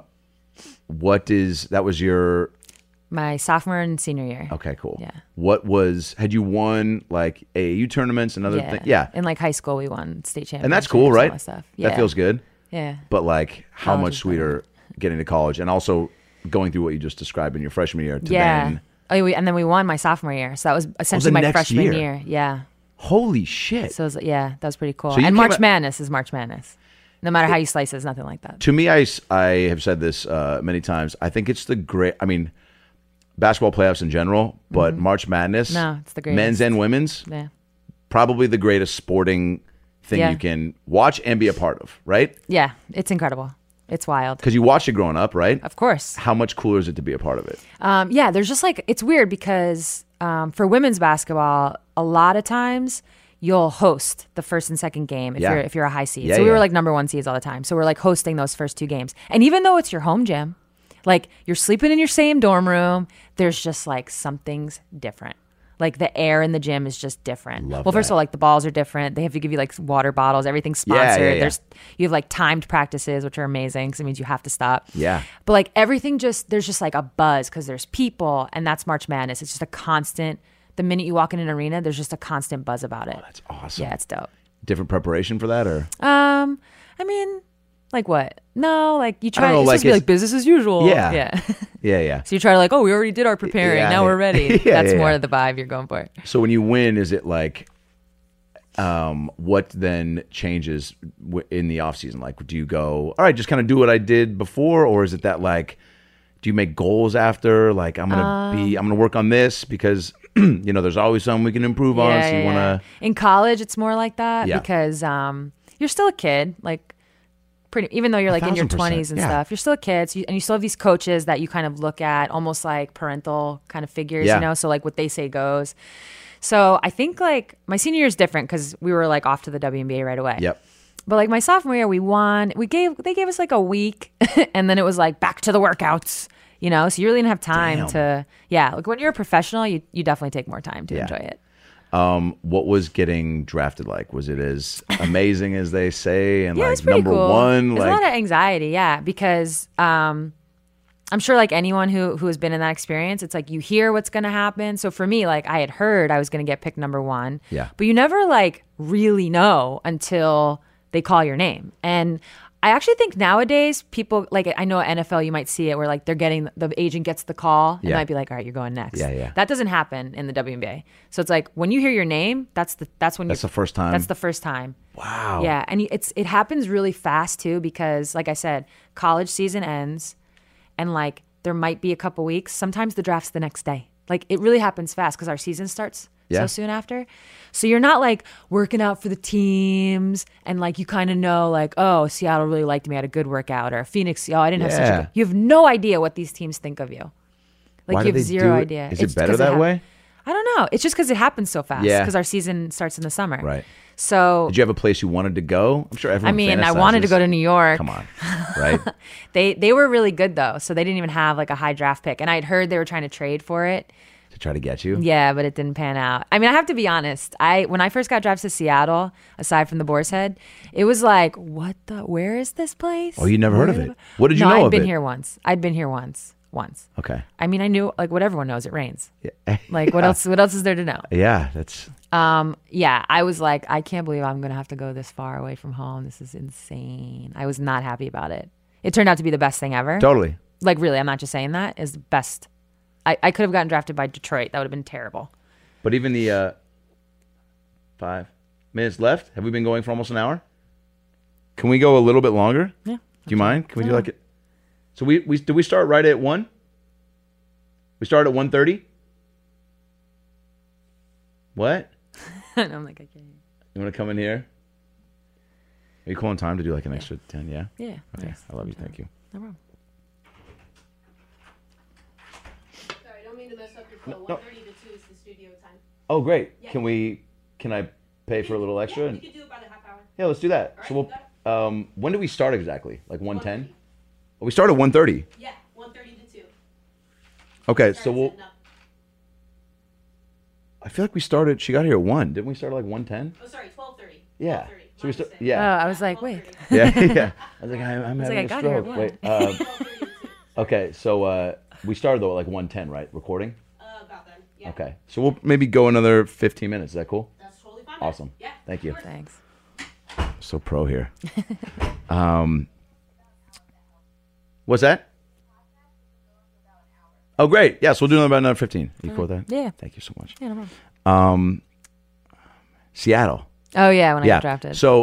That was your. My sophomore and senior year. Okay, cool. Yeah. Had you won like AAU tournaments and other things? Yeah. In like high school, we won state championships. And that's cool, right? All that stuff. Yeah. That feels good. Yeah. But like how College much is sweeter getting to college and also going through what you just described in your freshman year to Yeah. then. And then we won my sophomore year. So that was essentially my next freshman year. year. Yeah. Holy shit. So it was, that was pretty cool. So you And came March out- Madness is March Madness. No matter how you slice it, it's nothing like that. To me, I have said this many times. I think it's basketball playoffs in general, but March Madness, No, it's the greatest. men's and women's, Yeah. probably the greatest sporting thing Yeah. you can watch and be a part of, right? Yeah. It's incredible. It's wild. Because you watched it growing up, right? Of course. How much cooler is it to be a part of it? Yeah, there's just like, it's weird because for women's basketball, a lot of times you'll host the first and second game if you're a high seed. Yeah, so we were yeah. like number 1 seeds all the time. So we're like hosting those first 2 games. And even though it's your home gym, like you're sleeping in your same dorm room, there's just like something's different. Like the air in the gym is just different. Love First that. of all, like the balls are different. They have to give you like water bottles. Everything's sponsored. yeah. You have like timed practices, which are amazing because it means you have to stop. Yeah. But like everything there's just like a buzz because there's people, and that's March Madness. It's just a constant. The minute you walk in an arena, there's just a constant buzz about it. That's awesome. Yeah, it's dope. Different preparation for that, or I mean, like what? No, like you try. I don't know, It's like supposed to be it's- like business as usual. Yeah. yeah. yeah. So you try to like, oh, we already did our preparing. Yeah, now yeah. we're ready. Yeah, That's yeah, more yeah. of the vibe you're going for. So when you win, is it like, what then changes in the off season? Like, do you go, all right, just kind of do what I did before, or is it that like, do you make goals after? Like, I'm gonna work on this because there's always something we can improve on. So you want to, In college, it's more like that Yeah. because you're still a kid, like even though you're like in your 1,000%, 20s and yeah. stuff, you're still a kid. So and you still have these coaches that you kind of look at almost like parental kind of figures, Yeah. So like what they say goes. So I think like my senior year is different because we were like off to the WNBA right away. Yep. But like my sophomore year, we won. They gave us like a week, and then it was like back to the workouts. So you really didn't have time to. Yeah, like when you're a professional, you definitely take more time to Yeah. enjoy it. What was getting drafted like? Was it as amazing as they say? And Yeah, like it's pretty number cool. one, There's like a lot of anxiety, yeah, because I'm sure like anyone who has been in that experience, it's like you hear what's going to happen. So for me, like I had heard I was going to get picked number 1, Yeah. but you never like really know until they call your name. And I actually think nowadays people like, I know at NFL you might see it where like the agent gets the call and Yeah. might be like, all right, you're going next. Yeah. That doesn't happen in the WNBA. So it's like when you hear your name, that's when That's the first time? That's the first time. wow. Yeah, and it happens really fast too because, like I said, college season ends, and like there might be a couple weeks. Sometimes the draft's the next day. Like it really happens fast because our season starts Yeah. so soon after. So you're not like working out for the teams, and like you kind of know like, oh, Seattle really liked me, I had a good workout, or Phoenix, I didn't have such a Yeah. good. You have no idea what these teams think of you. Like Why you do have they zero do it? idea. Is It's it better because that way? I don't know. It's just because it happens so fast. Yeah. Because our season starts in the summer. Right. So Did you have a place you wanted to go? I'm sure everyone. I mean, I wanted to fantasizes. go to New York. Come on, right? They were really good though, so they didn't even have like a high draft pick. And I'd heard they were trying to trade for it. To try to get you. Yeah, but it didn't pan out. I mean, I have to be honest. When I first got drafted to Seattle, aside from the Boar's Head, it was like, where is this place? Oh, you never heard of Where it? What did you no, know I'd of been it? here once. I'd been here once. Okay. I mean, I knew like what everyone knows. It rains. Yeah. Like what else? What else is there to know? Yeah, that's. Yeah, I was like, I can't believe I'm gonna have to go this far away from home. This is insane. I was not happy about it. It turned out to be the best thing ever. Totally. Like really, I'm not just saying that. Is the best. I could have gotten drafted by Detroit. That would have been terrible. But even the 5 minutes left. Have we been going for almost an hour? Can we go a little bit longer? Yeah. Do you mind? Can we do like it? So we did we start right at 1? We started at 1:30? What? And I'm like, I can't. You want to come in here? Are you cool on time to do like an extra 10? Yeah? Yeah. Okay. Nice. I love you. Thank you. No problem. Sorry, I don't mean to mess up your flow. No. 1:30 to 2 is the studio time. Oh, great. Yeah. Can I pay for a little extra? Yeah, we could do about a half hour. Yeah, let's do that. All right, So you we'll when do we start exactly? Like 1:10? 1:30. Well, we start at 1:30. Yeah, 1:30 to 2. Okay, Start so we'll setting up. I feel like we started she got here at 1. Didn't we start at like 1:10? Oh, sorry, 12:30. Yeah. 12:30. So we start My mistake. yeah. Oh, I was like, wait. 12:30. Yeah, yeah. I was like, I'm was having like, I a got here at stroke. 1. Wait. 12:30 to 2. Okay, so we started though at like 1:10, right? Recording. About then. Yeah. Okay, so we'll maybe go another 15 minutes. Is that cool? That's totally fine. man. Awesome. Yeah. Thank you. Thanks. So pro here. What's that? Oh, great. Yes, we'll do about another 15. You cool with that? Yeah. Thank you so much. Yeah, no problem. Seattle. Oh yeah, when I Yeah. got drafted. So,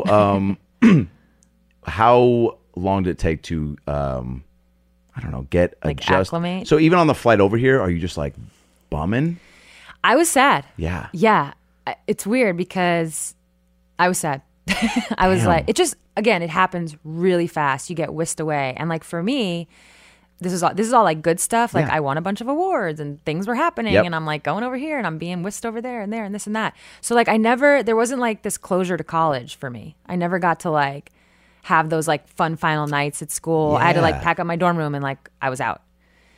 how long did it take to, I don't know, get Like adjust? acclimate? So even on the flight over here, are you just like bumming? I was sad. Yeah. Yeah, it's weird because I was sad. I was Damn. like, it just again, it happens really fast. You get whisked away, and like for me, this is all like good stuff. Like Yeah. I won a bunch of awards and things were happening, Yep. and I'm like going over here and I'm being whisked over there and this and that. So like there wasn't like this closure to college for me. I never got to like have those like fun final nights at school. I had to like Yeah. pack up my dorm room and like I was out.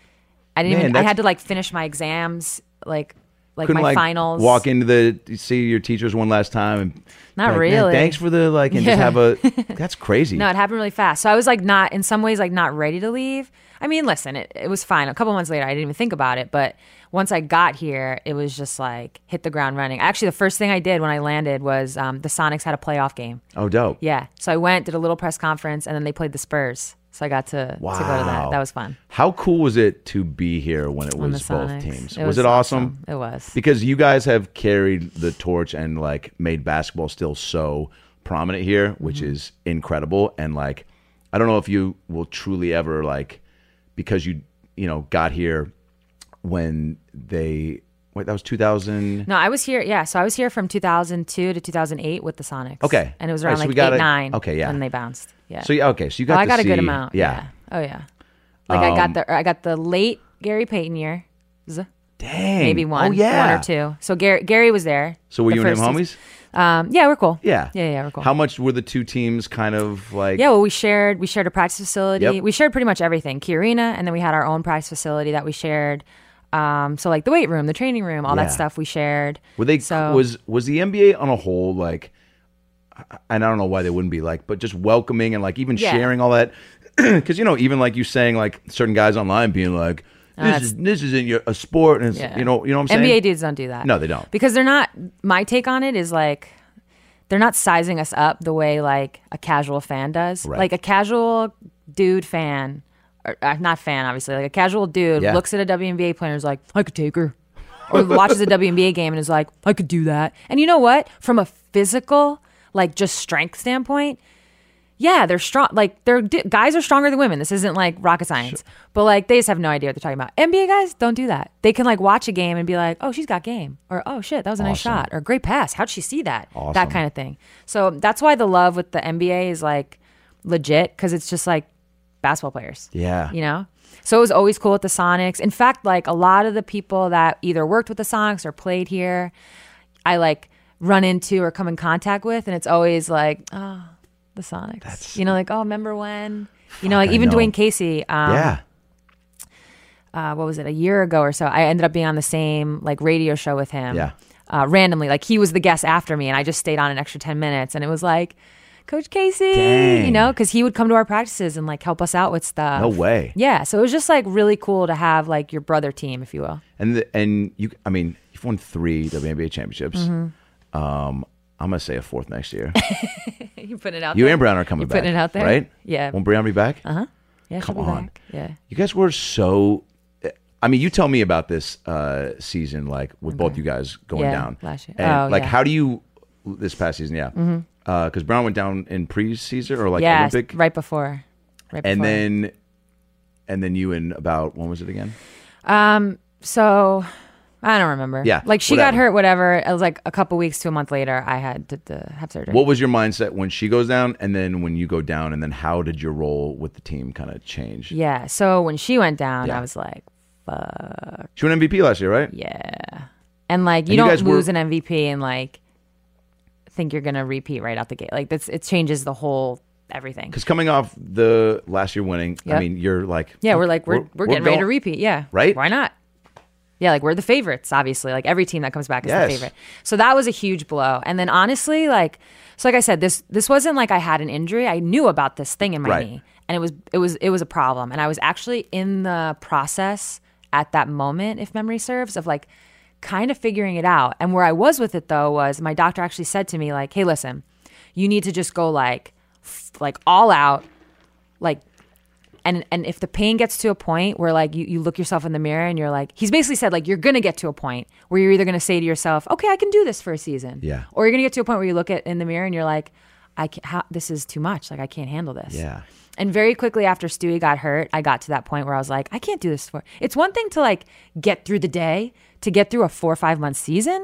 I didn't Man, even. I that's- had to like finish my exams, like Couldn't my like finals. walk into see your teachers one last time and Not like, "Man, really." thanks for the like and just Yeah. have a that's crazy. No, it happened really fast. So I was like not, in some ways, like not ready to leave. I mean, listen, it was fine. A couple months later, I didn't even think about it. But once I got here, it was just like hit the ground running. Actually, the first thing I did when I landed was the Sonics had a playoff game. Oh, dope. Yeah. So I went, did a little press conference, and then they played the Spurs. So I got to go to that. That was fun. How cool was it to be here when it On was the both Sonics. teams? It Was it awesome? It was. Because you guys have carried the torch and like made basketball still so prominent here, which Mm-hmm. is incredible. And like, I don't know if you will truly ever like, because you got here when that was 2000. No, I was here. Yeah, so I was here from 2002 to 2008 with the Sonics. Okay. And it was All right, around so like we got 8-9. okay, yeah. When they bounced. Yeah. So okay, so you got I to got a good see- amount. Yeah. Oh yeah. Like I got the late Gary Payton year. Dang. Maybe one. Oh yeah. One or two. So Gary was there. So were the you and him first homies? season. Yeah, we're cool. Yeah. Yeah, we're cool. How much were the two teams kind of like? Yeah, well, we shared a practice facility. Yep. We shared pretty much everything. Key Arena, and then we had our own practice facility that we shared. So like the weight room, the training room, all Yeah. that stuff we shared. Were they So was the NBA on a whole like, and I don't know why they wouldn't be like, but just welcoming and like even Yeah. sharing all that, because even like you saying like certain guys online being like, that's- this isn't a sport, and it's, Yeah. you know what I'm saying? NBA dudes don't do that. No, they don't. Because they're not. My take on it is like they're not sizing us up the way like a casual fan does. Right. Like a casual dude fan, or not fan, obviously. Like a casual dude Yeah. looks at a WNBA player and is like, I could take her. Or watches a WNBA game and is like, I could do that. And you know what? From a physical, like just strength standpoint, yeah, they're strong. Like guys are stronger than women. This isn't like rocket science, but like they just have no idea what they're talking about. NBA guys don't do that. They can like watch a game and be like, "Oh, she's got game," or "Oh shit, that was a nice Awesome. shot," or "Great pass. How'd she see that?" Awesome. That kind of thing. So that's why the love with the NBA is like legit, because it's just like basketball players. Yeah. You know? So it was always cool at the Sonics. In fact, like a lot of the people that either worked with the Sonics or played here, I like run into or come in contact with, and it's always like, oh, the Sonics. You know, like, oh, remember when? You know, like I even know. Dwayne Casey. Yeah. What was it? A year ago or so, I ended up being on the same like radio show with him. Yeah. Randomly, like he was the guest after me, and I just stayed on an extra 10 minutes, and it was like, Coach Casey, Dang. you know, because he would come to our practices and like help us out with stuff. No way. Yeah, so it was just like really cool to have like your brother team, if you will. And you, I mean, you've won 3 WNBA championships. Mm-hmm. I'm gonna say a 4th next year. You putting it out You there. and Brown are coming You're back. putting it out there, right? Yeah. Won't Brown be back? Yeah, she'll Come be on. back. Yeah. You guys were so. I mean, you tell me about this season, like with both you guys going Yeah, down last year. and Oh, like yeah. how do you this past season? Yeah, because Brown went down in preseason or like Yeah, Olympic, right before. and then you in about when was it again? So I don't remember. Yeah, like she whatever. got hurt. Whatever. It was like a couple weeks to a month later. I had to have surgery. What was your mindset when she goes down, and then when you go down, and then how did your role with the team kind of change? Yeah. So when she went down, Yeah. I was like, She won MVP last year, right? yeah. And like And you you don't guys were- lose an MVP and like think you're gonna repeat right out the gate. Like it changes the whole everything. Because coming off the last year winning, I Yep. mean, you're like, Yeah, we're getting ready going- to repeat. Yeah. Right? Why not? Yeah, like we're the favorites, obviously. Like every team that comes back is Yes. the favorite. So that was a huge blow. And then honestly, like I said, this wasn't like I had an injury. I knew about this thing in my Right. knee. And it was a problem. And I was actually in the process at that moment, if memory serves, of like kind of figuring it out. And where I was with it though was my doctor actually said to me, like, hey, listen, you need to just go like all out, like and if the pain gets to a point where like you look yourself in the mirror and you're like, he's basically said like you're gonna get to a point where you're either gonna say to yourself, okay, I can do this for a season, Yeah. or you're gonna get to a point where you look in the mirror and you're like, this is too much, like I can't handle this. Yeah. And very quickly after Stewie got hurt, I got to that point where I was like, I can't do this for. It's one thing to like get through the day, to get through a 4 or 5 month season.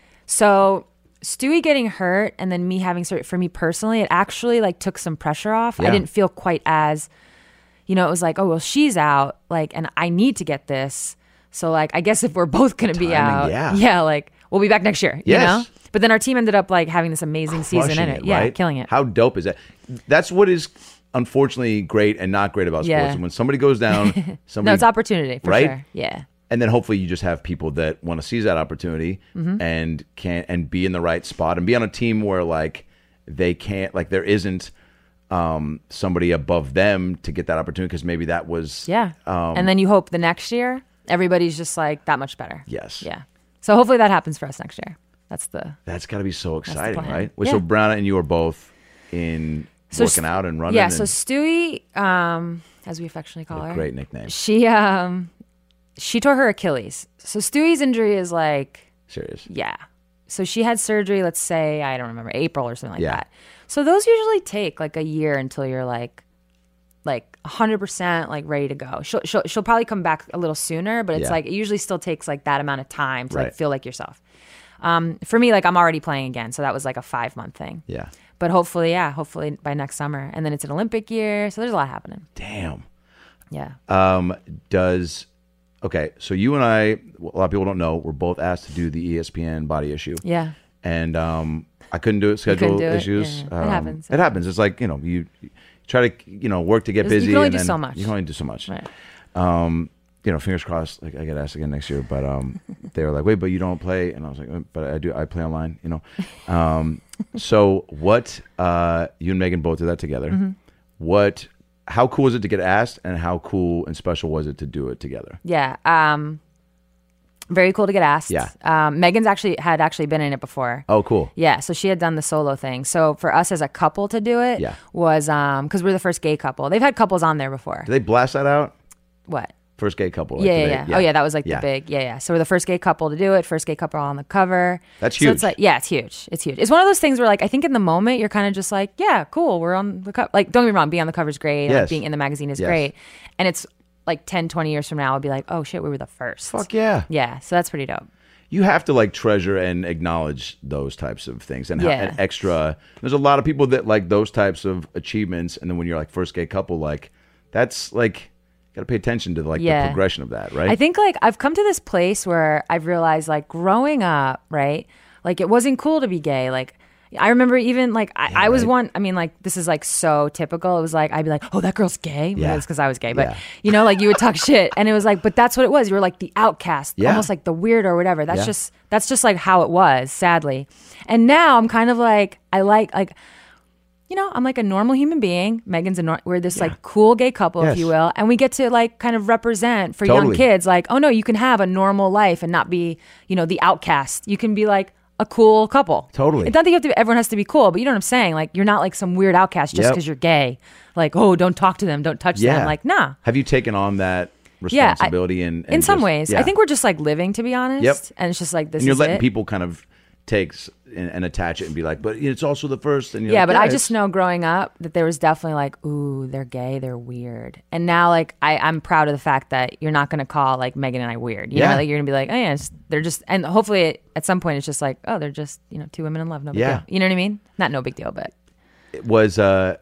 So Stewie getting hurt and then me having surgery, for me personally, it actually like took some pressure off. Yeah. I didn't feel quite as, you know, it was like, oh well, she's out, like, and I need to get this. So like, I guess if we're both gonna be Timing, out, yeah. like we'll be back next year. Yes. You know. But then our team ended up like having this amazing season Crushing in it. Yeah, right? killing it. How dope is that? That's what is unfortunately great and not great about sports. Yeah. And when somebody goes down, somebody No, it's opportunity for right? sure. Yeah. and then hopefully you just have people that want to seize that opportunity Mm-hmm. and be in the right spot and be on a team where like they can't, like there isn't somebody above them to get that opportunity because maybe that was Yeah. And then you hope the next year everybody's just like that much better. Yes. Yeah. So hopefully that happens for us next year. That's got to be so exciting, plan. right? Wait, Yeah. So Brown and you are both in working out and running. Yeah. and So Stewie, as we affectionately call her, great nickname. she tore her Achilles. So Stewie's injury is like, Serious. yeah. So she had surgery, let's say, I don't remember, April or something like Yeah. that. So those usually take like a year until you're like 100% like ready to go. She'll probably come back a little sooner, but it's Yeah. like it usually still takes like that amount of time to Right. like feel like yourself. For me, like I'm already playing again, so that was like a 5-month thing. Yeah. But hopefully by next summer, and then it's an Olympic year, so there's a lot happening. Damn. Yeah. Okay, so you and I, a lot of people don't know, we're both asked to do the ESPN body issue. Yeah. And I couldn't do it, schedule couldn't do it, issues. yeah. It happens. It happens. It's like, you try to, work to get You busy. can only and do then so much. You can only do so much. Right. Fingers crossed, like I get asked again next year, but they were like, wait, but you don't play. And I was like, but I do, I play online, So what, you and Megan both did that together. Mm-hmm. How cool was it to get asked, and how cool and special was it to do it together? Yeah. Very cool to get asked. Yeah. Megan's had actually been in it before. Oh, cool. Yeah, so she had done the solo thing. So for us as a couple to do it Yeah. was because we're the first gay couple. They've had couples on there before. Did they blast that out? What? First gay couple. like, Yeah, did yeah, they- yeah. Oh, yeah, that was like Yeah. the big, yeah. So we're the first gay couple to do it, first gay couple on the cover. That's So it's huge. like, yeah, it's huge. It's huge. It's one of those things where, like, I think in the moment you're kind of just like, yeah, cool, we're on the cover. Like, don't get me wrong, being on the cover is great. Yes. Like, being in the magazine is Yes. great. And it's like 10, 20 years from now, I'll be like, oh shit, we were the first. Fuck yeah. Yeah, so that's pretty dope. You have to like treasure and acknowledge those types of things and, Yeah. and extra. There's a lot of people that like those types of achievements, and then when you're like first gay couple, like That's like, got to pay attention to like Yeah. the progression of that, right? I think like I've come to this place where I've realized like growing up, right? Like it wasn't cool to be gay. Like I remember even like I was right. one. I mean, like this is like so typical. It was like I'd be like, "Oh, that girl's gay." Yeah. It's because I was gay, but Yeah. you know, like you would talk shit, and it was like, but that's what it was. You were like the outcast, Yeah. almost like the weird or whatever. That's Yeah. just like how it was, sadly. And now I'm kind of like I like. You know, I'm like a normal human being. Megan's we're this like cool gay couple, Yes. if you will, and we get to like kind of represent for young Totally. kids. Like, oh no, you can have a normal life and not be, you know, the outcast. You can be like a cool couple. Totally. It's not that you have to. Everyone has to be cool, but you know what I'm saying. Like, you're not like some weird outcast just Yep. because you're gay. Like, oh, don't talk to them, don't touch them. Like, nah. Have you taken on that Yeah, responsibility? and in some just- ways, yeah. I think we're just like living, to be honest. Yep. And it's just like this. And you're is letting it. people kind of take and attach it and be like, but it's also the first. And you're Yeah, like, but I it's- just know growing up that there was definitely like, ooh, they're gay, they're weird. And now like I'm proud of the fact that you're not gonna call like Megan and I weird. You Yeah. know, like you're gonna be like, oh yeah, they're just, and hopefully at some point it's just like, oh, they're just, you know, two women in love, no big Yeah. deal. You know what I mean? Not no big deal, but It was.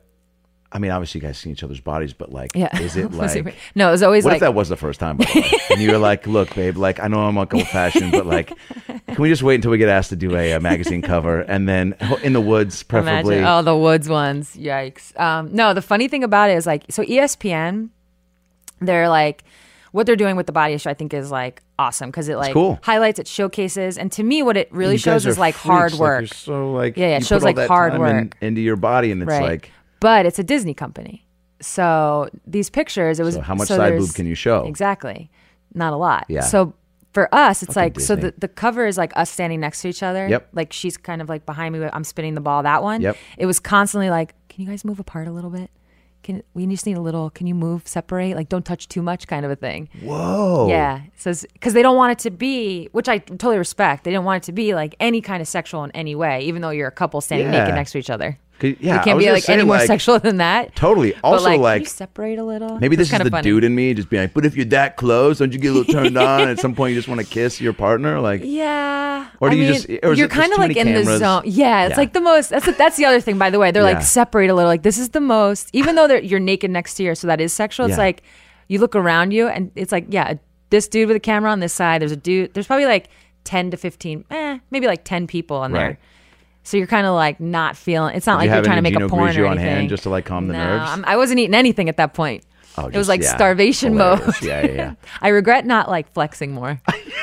I mean, obviously, you guys see each other's bodies, but like, yeah. is it Was like? no, it was always What like if that was the first time, by the way? And you were like, look, babe, like, I know I'm like old fashioned, but like, can we just wait until we get asked to do a magazine cover and then in the woods, preferably? Imagine, oh, the Woods ones. Yikes. No, the funny thing about it is like, so ESPN, they're like, what they're doing with the body show, I think is like awesome because it like cool. highlights, it showcases, and to me, what it really You guys shows is are like freaks, hard like, work. you're so like, Yeah, it you shows put all like that hard time work. into your body, and it's Right. like, But it's a Disney company, so these pictures, it was so how much side there's- boob can you show? Exactly, not a lot. Yeah. So for us, it's Fucking like so Disney. the cover is like us standing next to each other. Yep. Like she's kind of like behind me. I'm spinning the ball. That one. Yep. It was constantly like, can you guys move apart a little bit? We just need a little. Can you move, separate? Like don't touch too much, kind of a thing. Whoa. Yeah. So because they don't want it to be, which I totally respect. They don't want it to be like any kind of sexual in any way, even though you're a couple standing Yeah. naked next to each other. Yeah, it I can't was be gonna like say, any more like, sexual than that. Totally. Also, but, like, can you separate a little? maybe this It's is kinda the funny. dude in me just being like, but if you're that close, don't you get a little turned on? At some point, you just want to kiss your partner, like. Yeah. Or do I you mean, just- or is you're it just kind of too like many in the cameras? zone. Yeah, it's Yeah. like the most. That's the other thing, by the way. They're Yeah. like separate a little. Like this is the most. Even though you're naked next to you, so that is sexual. It's Yeah. like you look around you, and it's like this dude with a camera on this side. There's a dude. There's probably like 10 to 15, maybe like 10 people in Right. there. So you're kind of like not feeling. It's not Did you like you're have trying to any make a Pinot porn Grigio or on anything. hand just to, like, calm the nerves? I wasn't eating anything at that point. Oh, It was like yeah. starvation Hilarious. mode. Yeah. I regret not like flexing more.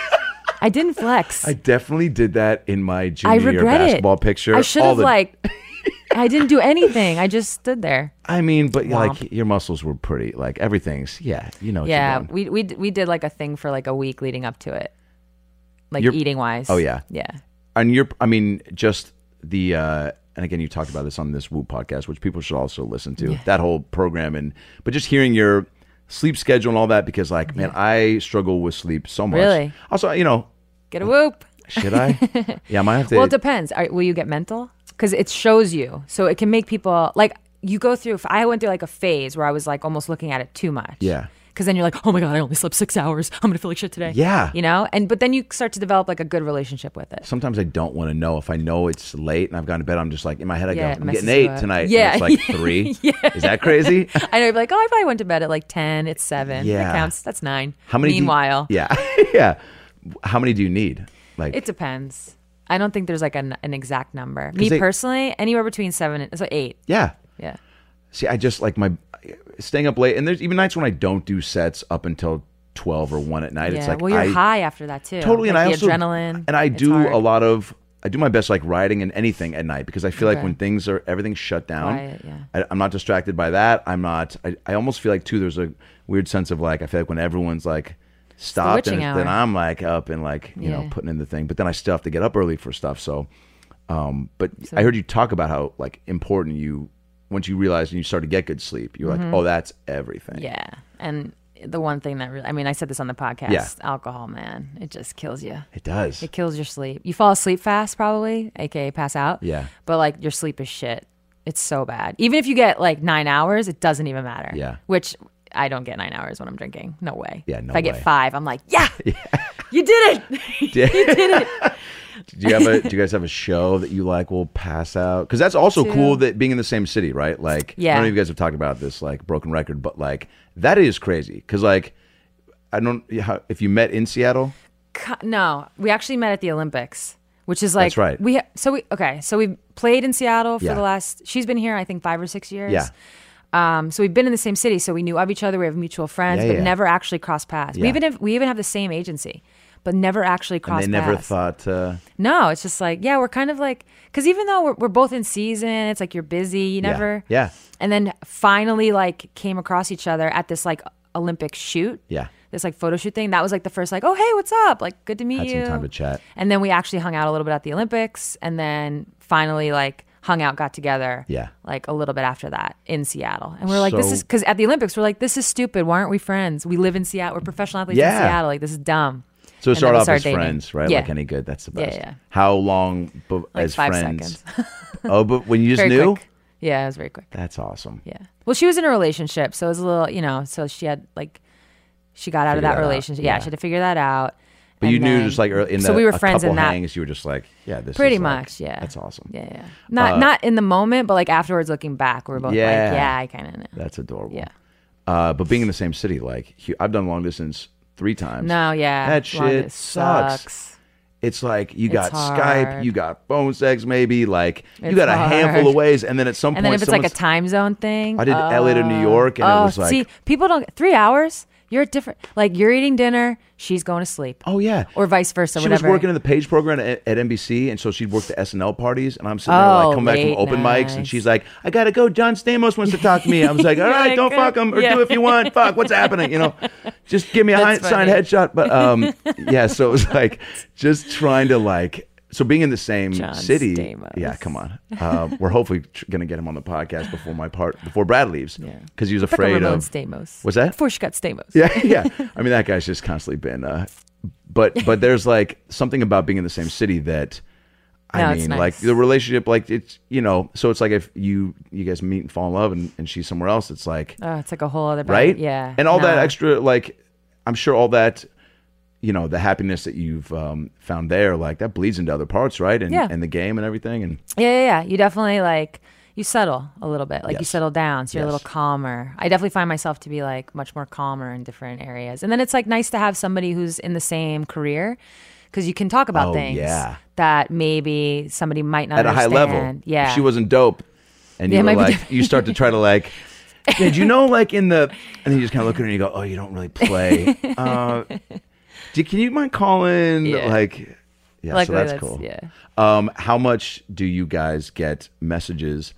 I didn't flex. I definitely did that in my I junior year regret basketball it. picture. I should All have the- like. I didn't do anything. I just stood there. I mean, but Womp. like your muscles were pretty. Like everything's. Yeah, you know. What Yeah, you're doing. we did like a thing for like a week leading up to it, like You're- eating wise. Oh, yeah. yeah. And you're. I mean, just the. And again, you talked about this on this Whoop podcast, which people should also listen to. That whole program, but just hearing your sleep schedule and all that, because like, man, I struggle with sleep so much. Really? Also, Get a whoop. should I? Yeah, I might have to. Well, it depends. Will you get mental? Because it shows you, so it can make people like you go through. I went through like a phase where I was like almost looking at it too much. Yeah. Because then you're like, oh my god, I only slept 6 hours. I'm gonna feel like shit today. Yeah. You know, but then you start to develop like a good relationship with it. Sometimes I don't want to know. If I know it's late and I've gone to bed, I'm just like, in my head, I Yeah, go, it I'm messes getting you 8 up. tonight. Yeah. And it's like 3. Is that crazy? I know you're like, oh, I probably went to bed at like 10. It's 7. Yeah. That counts. That's 9. How many? Meanwhile, Yeah. Yeah. How many do you need? Like, it depends. I don't think there's like an exact number. Me they- personally, anywhere between 7 and 8. yeah. Yeah. See, I just like staying up late. And there's even nights when I don't do sets up until 12 or 1 at night. Yeah. It's like, well, you're high after that too. Totally. Like And I the also, adrenaline. and I it's do hard. I do my best like writing and anything at night, because I feel like Okay. when everything's shut down, Quiet, yeah. I'm not distracted by that. I almost feel like too, there's a weird sense of like, I feel like when everyone's like stopped, witching and then hour. I'm like up and like, you know, Yeah. putting in the thing, but then I still have to get up early for stuff. So, but I heard you talk about how like important once you realize and you start to get good sleep, you're like, oh, that's everything. Mm-hmm. Yeah. And the one thing that really, I mean, I said this on the podcast, Yeah. alcohol, man, it just kills you. It does. It kills your sleep. You fall asleep fast, probably, aka pass out. Yeah. But like your sleep is shit. It's so bad. Even if you get like 9 hours, it doesn't even matter. Yeah. Which I don't get 9 hours when I'm drinking. No way. Yeah, no If I get way. 5, I'm like, yeah, you did it. You did it. Do you guys have a show that you like will pass out? Because that's also cool that being in the same city, right? Like, I Yeah. don't know if you guys have talked about this, like broken record, but like that is crazy. Because like, I don't if you met in Seattle. No, we actually met at the Olympics, which is like That's right. So we played in Seattle for Yeah. the last. She's been here, I think, 5 or 6 years. Yeah. So we've been in the same city, so we knew of each other. We have mutual friends, Yeah, but yeah. never actually crossed paths. Yeah. We even have the same agency, but never actually And crossed they never paths. thought. No, it's just like, yeah, we're kind of like, because even though we're both in season, it's like you're busy, you never. Yeah. And then finally, like, came across each other at this like Olympic shoot. Yeah. This like photo shoot thing. That was like the first like, oh hey, what's up? Like, good to meet Had you. some time to chat. And then we actually hung out a little bit at the Olympics, and then finally like hung out, got together. Yeah. Like a little bit after that in Seattle, and we're like, this So- is because at the Olympics we're like, this is stupid. Why aren't we friends? We live in Seattle. We're professional athletes Yeah. in Seattle. Like, this is dumb. So And start then we off started as dating. friends, right? Yeah. Like any good, that's the Yeah, best. yeah. How long Like as 5 friends? seconds. Oh, but when you just Very knew, quick. Yeah, it was very quick. that's awesome. Yeah. Well, she was in a relationship, so it was a little, so she had like, she got out of Figure that that out. relationship. Yeah. Yeah, she had to figure that out. But And you knew then- just like in so the we were a friends couple in that. hangs, you were just like, yeah, this Pretty is like- much, yeah. That's awesome. Yeah, yeah. Not in the moment, but like afterwards, looking back, we were both Yeah. like, yeah, I kind of know. That's adorable. Yeah. But being in the same city, like I've done long distance 3 times. No, yeah. That long shit as- sucks. It's like you got Skype, hard. you got phone sex, maybe like you It's got a handful hard. of ways, and then at some And point, then if it's like a someone's- time zone thing. I did LA to New York, and it was like, see, people don't 3 hours. You're different. Like, you're eating dinner, she's going to sleep, oh yeah, or vice versa. she whatever. was working in the Page program at NBC, and so she'd work the SNL parties, and I'm sitting there Oh, like coming back from late open mics, and nights. she's like, "I gotta go. John Stamos wants to talk to me." I was like, "All right, like, don't fuck him, or yeah. do if you want. Fuck, what's happening? Just give me a That's signed funny. headshot." But yeah, so it was like just trying to like. So being in the same John city, Stamos. yeah, come on. We're hopefully gonna get him on the podcast before Brad leaves, Yeah. because he was Like afraid Ramon of. Stamos. What's that? Before she got Stamos. Yeah, yeah. I mean, that guy's just constantly been. But there's like something about being in the same city that. No, I it's mean, nice. like the relationship, like it's so it's like if you guys meet and fall in love, and she's somewhere else, it's like Oh, it's like a whole other bag. right, Yeah. and all that No. extra, like I'm sure all that, the happiness that you've found there, like that bleeds into other parts, right? And Yeah. and the game and everything, and Yeah. You definitely like you settle a little bit. Like you Yes. settle down, so you're a Yes. little calmer. I definitely find myself to be like much more calmer in different areas. And then it's like nice to have somebody who's in the same career, because you can talk about Oh, things yeah. that maybe somebody might not at a high level, understand. Yeah. if she wasn't dope, and Yeah, you it were might be like, different. you start to try to like. Did you know, like in the, and then you just kind of look at her and you go, "Oh, you don't really play. Can you mind calling?" Yeah. Like, yeah, Like, so that's that's- cool. yeah. How much do you guys get messages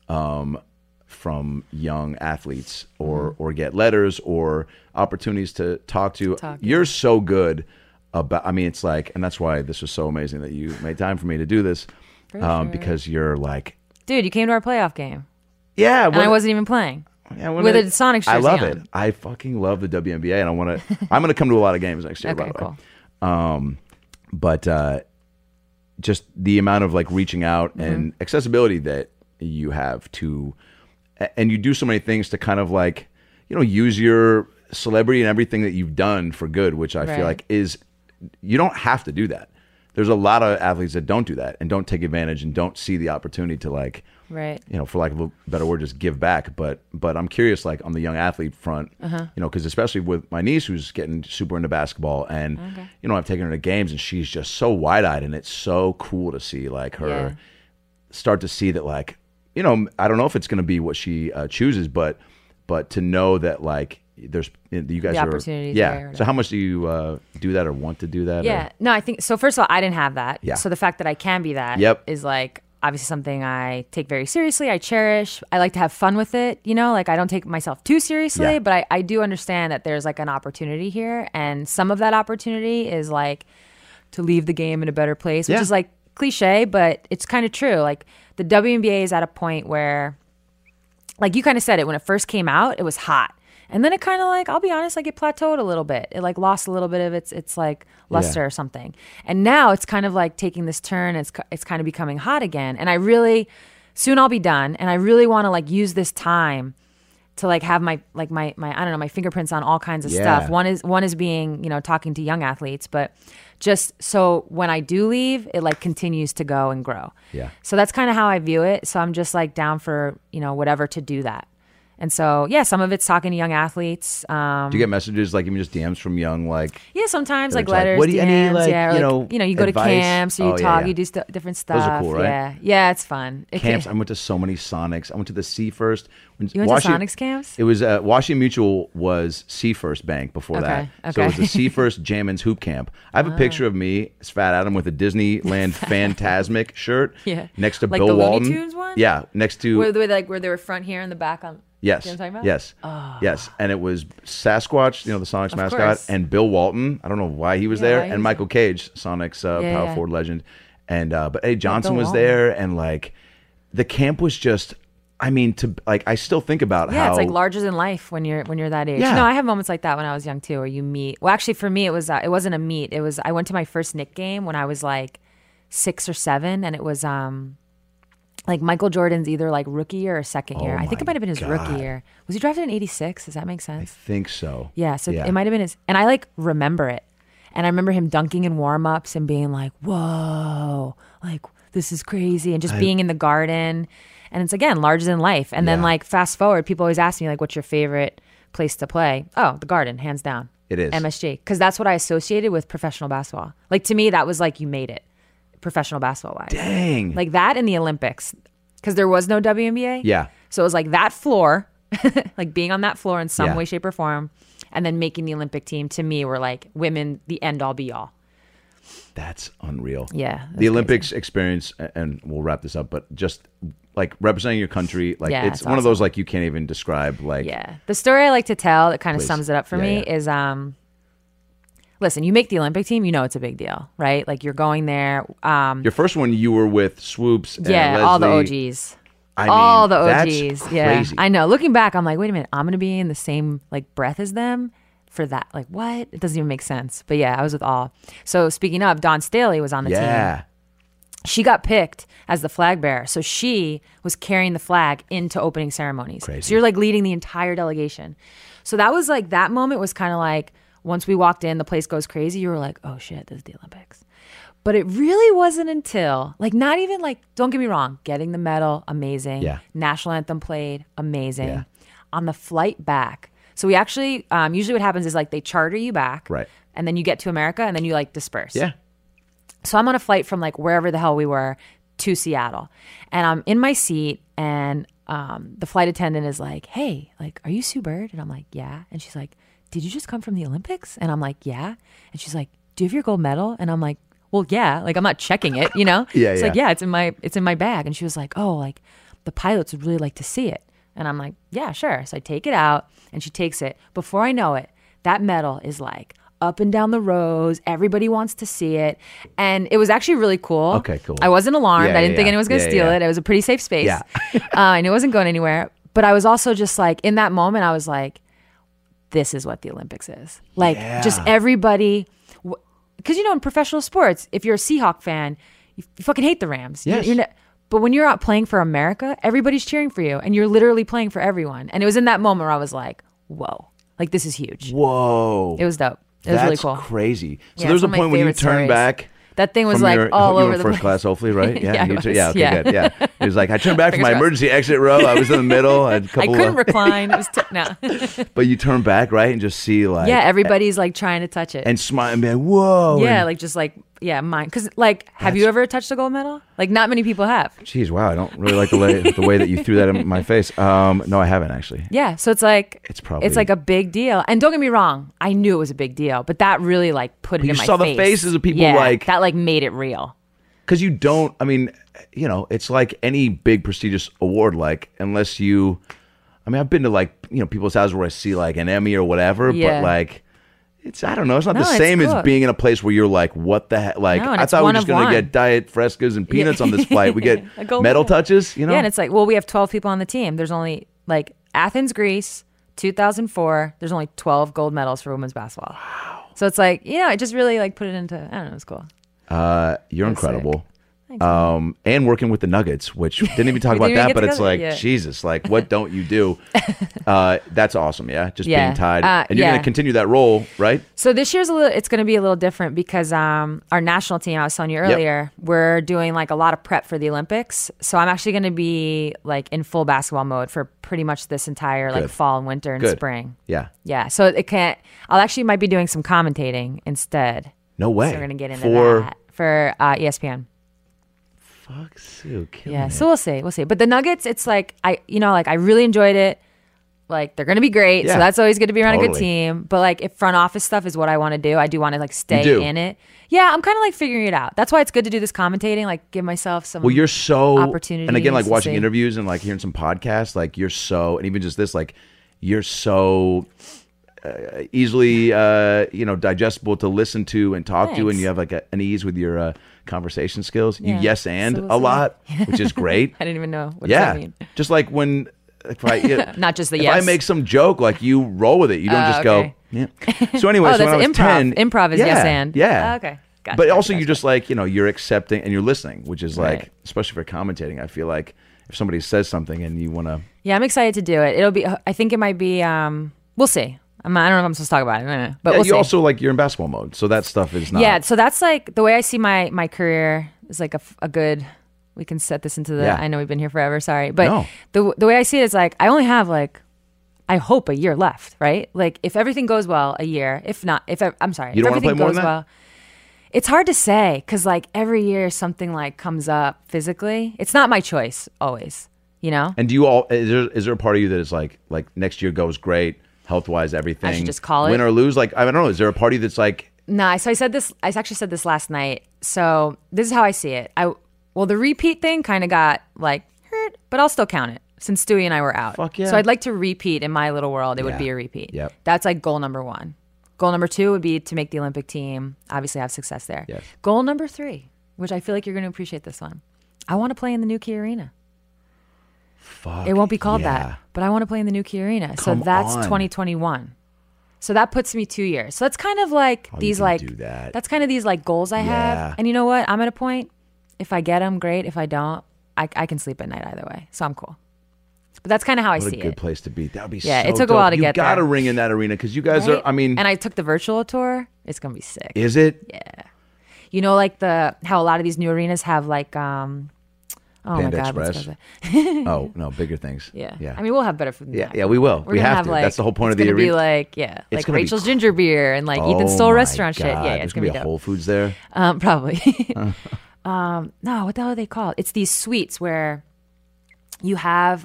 from young athletes, or get letters or opportunities to talk to? You're so good about. I mean, it's like, and that's why this was so amazing that you made time for me to do this, because you're like, Dude, you came to our playoff game, yeah, and I wasn't even playing. yeah, with a Sonics I jersey love on. it. I fucking love the WNBA, and I'm gonna come to a lot of games next year. Okay, by the way. cool. But just the amount of like reaching out Mm-hmm. and accessibility that you have to, and you do so many things to kind of like, use your celebrity and everything that you've done for good, which I feel Right. like you don't have to do that. There's a lot of athletes that don't do that and don't take advantage and don't see the opportunity to like, Right. for lack of a better word, just give back. But I'm curious, like on the young athlete front, because especially with my niece who's getting super into basketball, and I've taken her to games, and she's just so wide eyed, and it's so cool to see like her Yeah. start to see that, like, I don't know if it's going to be what she chooses, but to know that like there's you guys The are opportunity's yeah. there. So how much do you do that or want to do that? Yeah. No, I think so. First of all, I didn't have that. Yeah. So the fact that I can be that Yep. is like obviously something I take very seriously. I cherish. I like to have fun with it. Like I don't take myself too seriously, Yeah. but I do understand that there's like an opportunity here. And some of that opportunity is like to leave the game in a better place, which Yeah. is like cliche, but it's kind of true. Like the WNBA is at a point where, like you kind of said it, when it first came out, it was hot. And then it kind of like, I'll be honest, like it plateaued a little bit. It like lost a little bit of its like luster Yeah. or something. And now it's kind of like taking this turn. It's kind of becoming hot again. And I really, soon I'll be done. And I really want to like use this time to like have my I don't know, my fingerprints on all kinds of Yeah. stuff. One is being, talking to young athletes, but just so when I do leave, it like continues to go and grow. Yeah. So that's kind of how I view it. So I'm just like down for, whatever to do that. And so, yeah, some of it's talking to young athletes. Do you get messages like even just DMs from young Yeah, sometimes like It's like, letters, what do you DMs, need, like, yeah, or you go to advice? camps, or you Oh, yeah, talk, yeah. you do different stuff. Those are cool, right? Yeah, it's fun. camps? I went to so many Sonics. I went to the Sea First. You went to Sonics camps? It was Washington Mutual was Sea First Bank before that. Okay, So it was okay. the Sea First Jammin's Hoop Camp. I have a picture of me, it's Fat Adam, with a Disneyland Phantasmic shirt. Yeah. Next to Like Bill the Looney Walton. Tunes one? Yeah, next to where they were front here and the back on. Yes. You know what I'm talking Yes. Yes. And it was Sasquatch, the Sonics mascot, course. and Bill Walton. I don't know why he was Yeah, there, why he and was Michael Cage, Sonic's power yeah. forward legend. And but Eddie Johnson Bill was Walton. there, and like the camp was just. I mean, I still think about Yeah, how it's like larger than life when you're that age. Yeah. No, I have moments like that when I was young too, where you meet. Well, actually, for me, it wasn't a meet. It was I went to my first Knick game when I was like 6 or 7, and it was like Michael Jordan's either like rookie year or second year. I think it my might have been his God. rookie year. Was he drafted in '86? Does that make I sense? think so. Yeah, so it might have been his. And I like remember it. And I remember him dunking in warm-ups and being like, whoa, like this is crazy. And just being in the garden. And it's, again, larger than life. And then Yeah. like fast forward, people always ask me like, what's your favorite place to play? Oh, the garden, hands down. It is. MSG. Because that's what I associated with professional basketball. Like to me, that was like you made it professional basketball wise. Dang. Like that in the Olympics. Because there was no WNBA. Yeah. So it was like that floor, like being on that floor in some Yeah. way, shape, or form, and then making the Olympic team. To me, were like women, the end all be all. That's unreal. Yeah, The that's Olympics experience, and we'll wrap this up, but just like representing your country, like Yeah, it's it's one of awesome. those like you can't even describe. Like, Yeah. The story I like to tell that kind of Please. sums it up for Yeah, me yeah. is listen, you make the Olympic team, it's a big deal, right? Like you're going there. your first one, you were with Swoops. And Yeah, all the Leslie. OGs. I all mean, the that's OGs. Yeah. crazy. I know. Looking back, I'm like, wait a minute, I'm gonna be in the same like breath as them for that. Like what? It doesn't even make sense. But yeah, I was with all. So speaking of, Dawn Staley was on the team. Yeah. She got picked as the flag bearer. So she was carrying the flag into opening ceremonies. Crazy. So you're like leading the entire delegation. So that was like, that moment was kind of like, once we walked in, the place goes crazy. You were like, oh shit, this is the Olympics. But it really wasn't until, like, not even like, don't get me wrong, getting the medal, amazing. Yeah. National anthem played, amazing. Yeah. On the flight back. So we actually, usually what happens is like they charter you back. Right. And then you get to America and then you like disperse. Yeah. So I'm on a flight from like wherever the hell we were to Seattle. And I'm in my seat and the flight attendant is like, hey, like, are you Sue Bird? And I'm like, yeah. And she's like, did you just come from the Olympics? And I'm like, yeah. And she's like, do you have your gold medal? And I'm like, well, yeah. Like, I'm not checking it, Yeah, It's like, yeah. yeah, it's in my bag. And she was like, oh, like the pilots would really like to see it. And I'm like, yeah, sure. So I take it out and she takes it. Before I know it, that medal is like up and down the rows. Everybody wants to see it. And it was actually really cool. Okay, cool. I wasn't alarmed. Yeah, I didn't think yeah. anyone was going to Yeah, steal yeah. it. It was a pretty safe space. Yeah. And it wasn't going anywhere. But I was also just like, in that moment, I was like, this is what the Olympics is. Like, just everybody. Because, in professional sports, if you're a Seahawk fan, you fucking hate the Rams. Yes. But when you're out playing for America, everybody's cheering for you. And you're literally playing for everyone. And it was in that moment where I was like, whoa. Like, this is huge. Whoa. It was dope. It was really cool. Crazy. So Yeah, there's it's a one of my point when you favorite turn stories. back. That thing was from like your, all you were over in the first place. class, hopefully, right? Yeah, I you was. yeah, okay, Yeah. good. Yeah. It was like, I turned back from Fingers my crossed. emergency exit row. I was in the middle. I had a I couple couldn't of, recline. It was no. but you turn back, right? And just see like. Yeah, everybody's like trying to touch it. And smile and be like, whoa. Yeah, and, like just like mine. Because like, have you ever touched a gold medal? Like, not many people have. Geez, wow. I don't really like the way that you threw that in my face. No, I haven't actually. Yeah, so it's like It's like a big deal. And don't get me wrong, I knew it was a big deal, but that really like put it You in my saw the face. faces of people Yeah, like- that like made it real. Because you don't, I mean, it's like any big prestigious award, like, unless you, I mean, I've been to like, people's houses where I see like an Emmy or whatever, Yeah. but like, I don't know, it's not No, the it's same cool. as being in a place where you're like, what the heck? Like, No, and I it's thought we one were just of going to one. get diet frescas and peanuts on this flight. We get A gold medal medal. touches, Yeah, and it's like, well, we have 12 people on the team. There's only like Athens, Greece, 2004. There's only 12 gold medals for women's basketball. Wow. So it's like, it just really like put it into, I don't know, it's cool. You're That's incredible. And working with the Nuggets, which didn't even talk We about didn't even that, get but it's together, like, yeah. Jesus, like, what don't you do? That's awesome, yeah? Just Yeah. being tied. And you're Yeah. going to continue that role, right? So this year's it's going to be a little different because our national team, I was telling you earlier, we're doing like a lot of prep for the Olympics. So I'm actually going to be like in full basketball mode for pretty much this entire like Good. fall and winter and Good. spring. Yeah. Yeah. So I'll actually might be doing some commentating instead. No way. So we're going to get into For that for ESPN. fuck Sue, killing Yeah. it. So we'll see. But the Nuggets, it's like, I really enjoyed it. Like they're going to be great. Yeah. So that's always good to be around a good Totally. team. But like if front office stuff is what I want to do, I do want to like do. stay in it. Yeah. I'm kind of like figuring it out. That's why it's good to do this commentating, like give myself some. Well, you're so opportunities and again, like to watching see. interviews and like hearing some podcasts, like you're so, and even just this, like you're so easily, digestible to listen to and talk to, and Thanks. you have like an ease with your conversation skills. You Yeah. yes and So we'll a see. lot, which is great. I didn't even know. What Yeah, does that mean? just like when. If I, Not just the if yes. I make some joke, like you roll with it. You don't just okay. go. Yeah. So anyway, Oh, so when I that's was improv. 10, Improv is yeah, yes and. Yeah. Oh, okay. Gotcha, But also, gotcha, you just like, you're accepting and you're listening, which is like, Right. especially for commentating, I feel like if somebody says something and you want to. Yeah, I'm excited to do it. It'll be. I think it might be. We'll see. I don't know if I'm supposed to talk about it, but Yeah, we'll you see. also like, you're in basketball mode. So that stuff is not. Yeah, so that's like the way I see my career is like a good. We can set this into the. Yeah. I know we've been here forever. Sorry, but No. the way I see it is like I only have like, I hope a year left, right? Like if everything goes well, a year. If not, I'm sorry. You if don't wanna everything play more goes than that? well, it's hard to say because like every year something like comes up physically. It's not my choice always, And do you all, is there a part of you that is like next year goes great, health wise, everything? I should just call it? Win or lose? Like, I don't know. Is there a party that's like, Nah, so I said this. I actually said this last night. So this is how I see it. The repeat thing kind of got like hurt, but I'll still count it since Stewie and I were out. Fuck yeah. So I'd like to repeat in my little world. It would Yeah. be a repeat. Yep. That's like goal number 1. Goal number 2 would be to make the Olympic team. Obviously, have success there. Yes. Goal number 3, which I feel like you're going to appreciate this one. I want to play in the new Key Arena. fuck. It won't be called yeah. that, but I want to play in the new Key Arena. So Come that's on. 2021. So that puts me 2 years. So that's kind of like Oh, you these can like do that. that's kind of these like goals I Yeah. have. And you know what? I'm at a point. If I get them, great. If I don't, I can sleep at night either way. So I'm cool. But that's kind of how I What see a good it. place to be. That would be Yeah, so it took a dope. while to you get got to there. ring in that arena because you guys Right? are, I mean, and I took the virtual tour. It's gonna be sick. is it? Yeah. You know, like how a lot of these new arenas have like oh Panda my god, what's Express? it called? Oh, no, bigger things. Yeah. Yeah. I mean, we'll have better food than Yeah, that. yeah, we will. We're We gonna have to. Like, That's the whole point it's of the gonna be arena. like, It's like gonna be Rachel's Ginger Beer and like Ethan's Oh Soul my Restaurant shit. God. Yeah, There's it's gonna be a dope. Whole Foods there. Probably. No, what the hell are they called? It's these suites where you have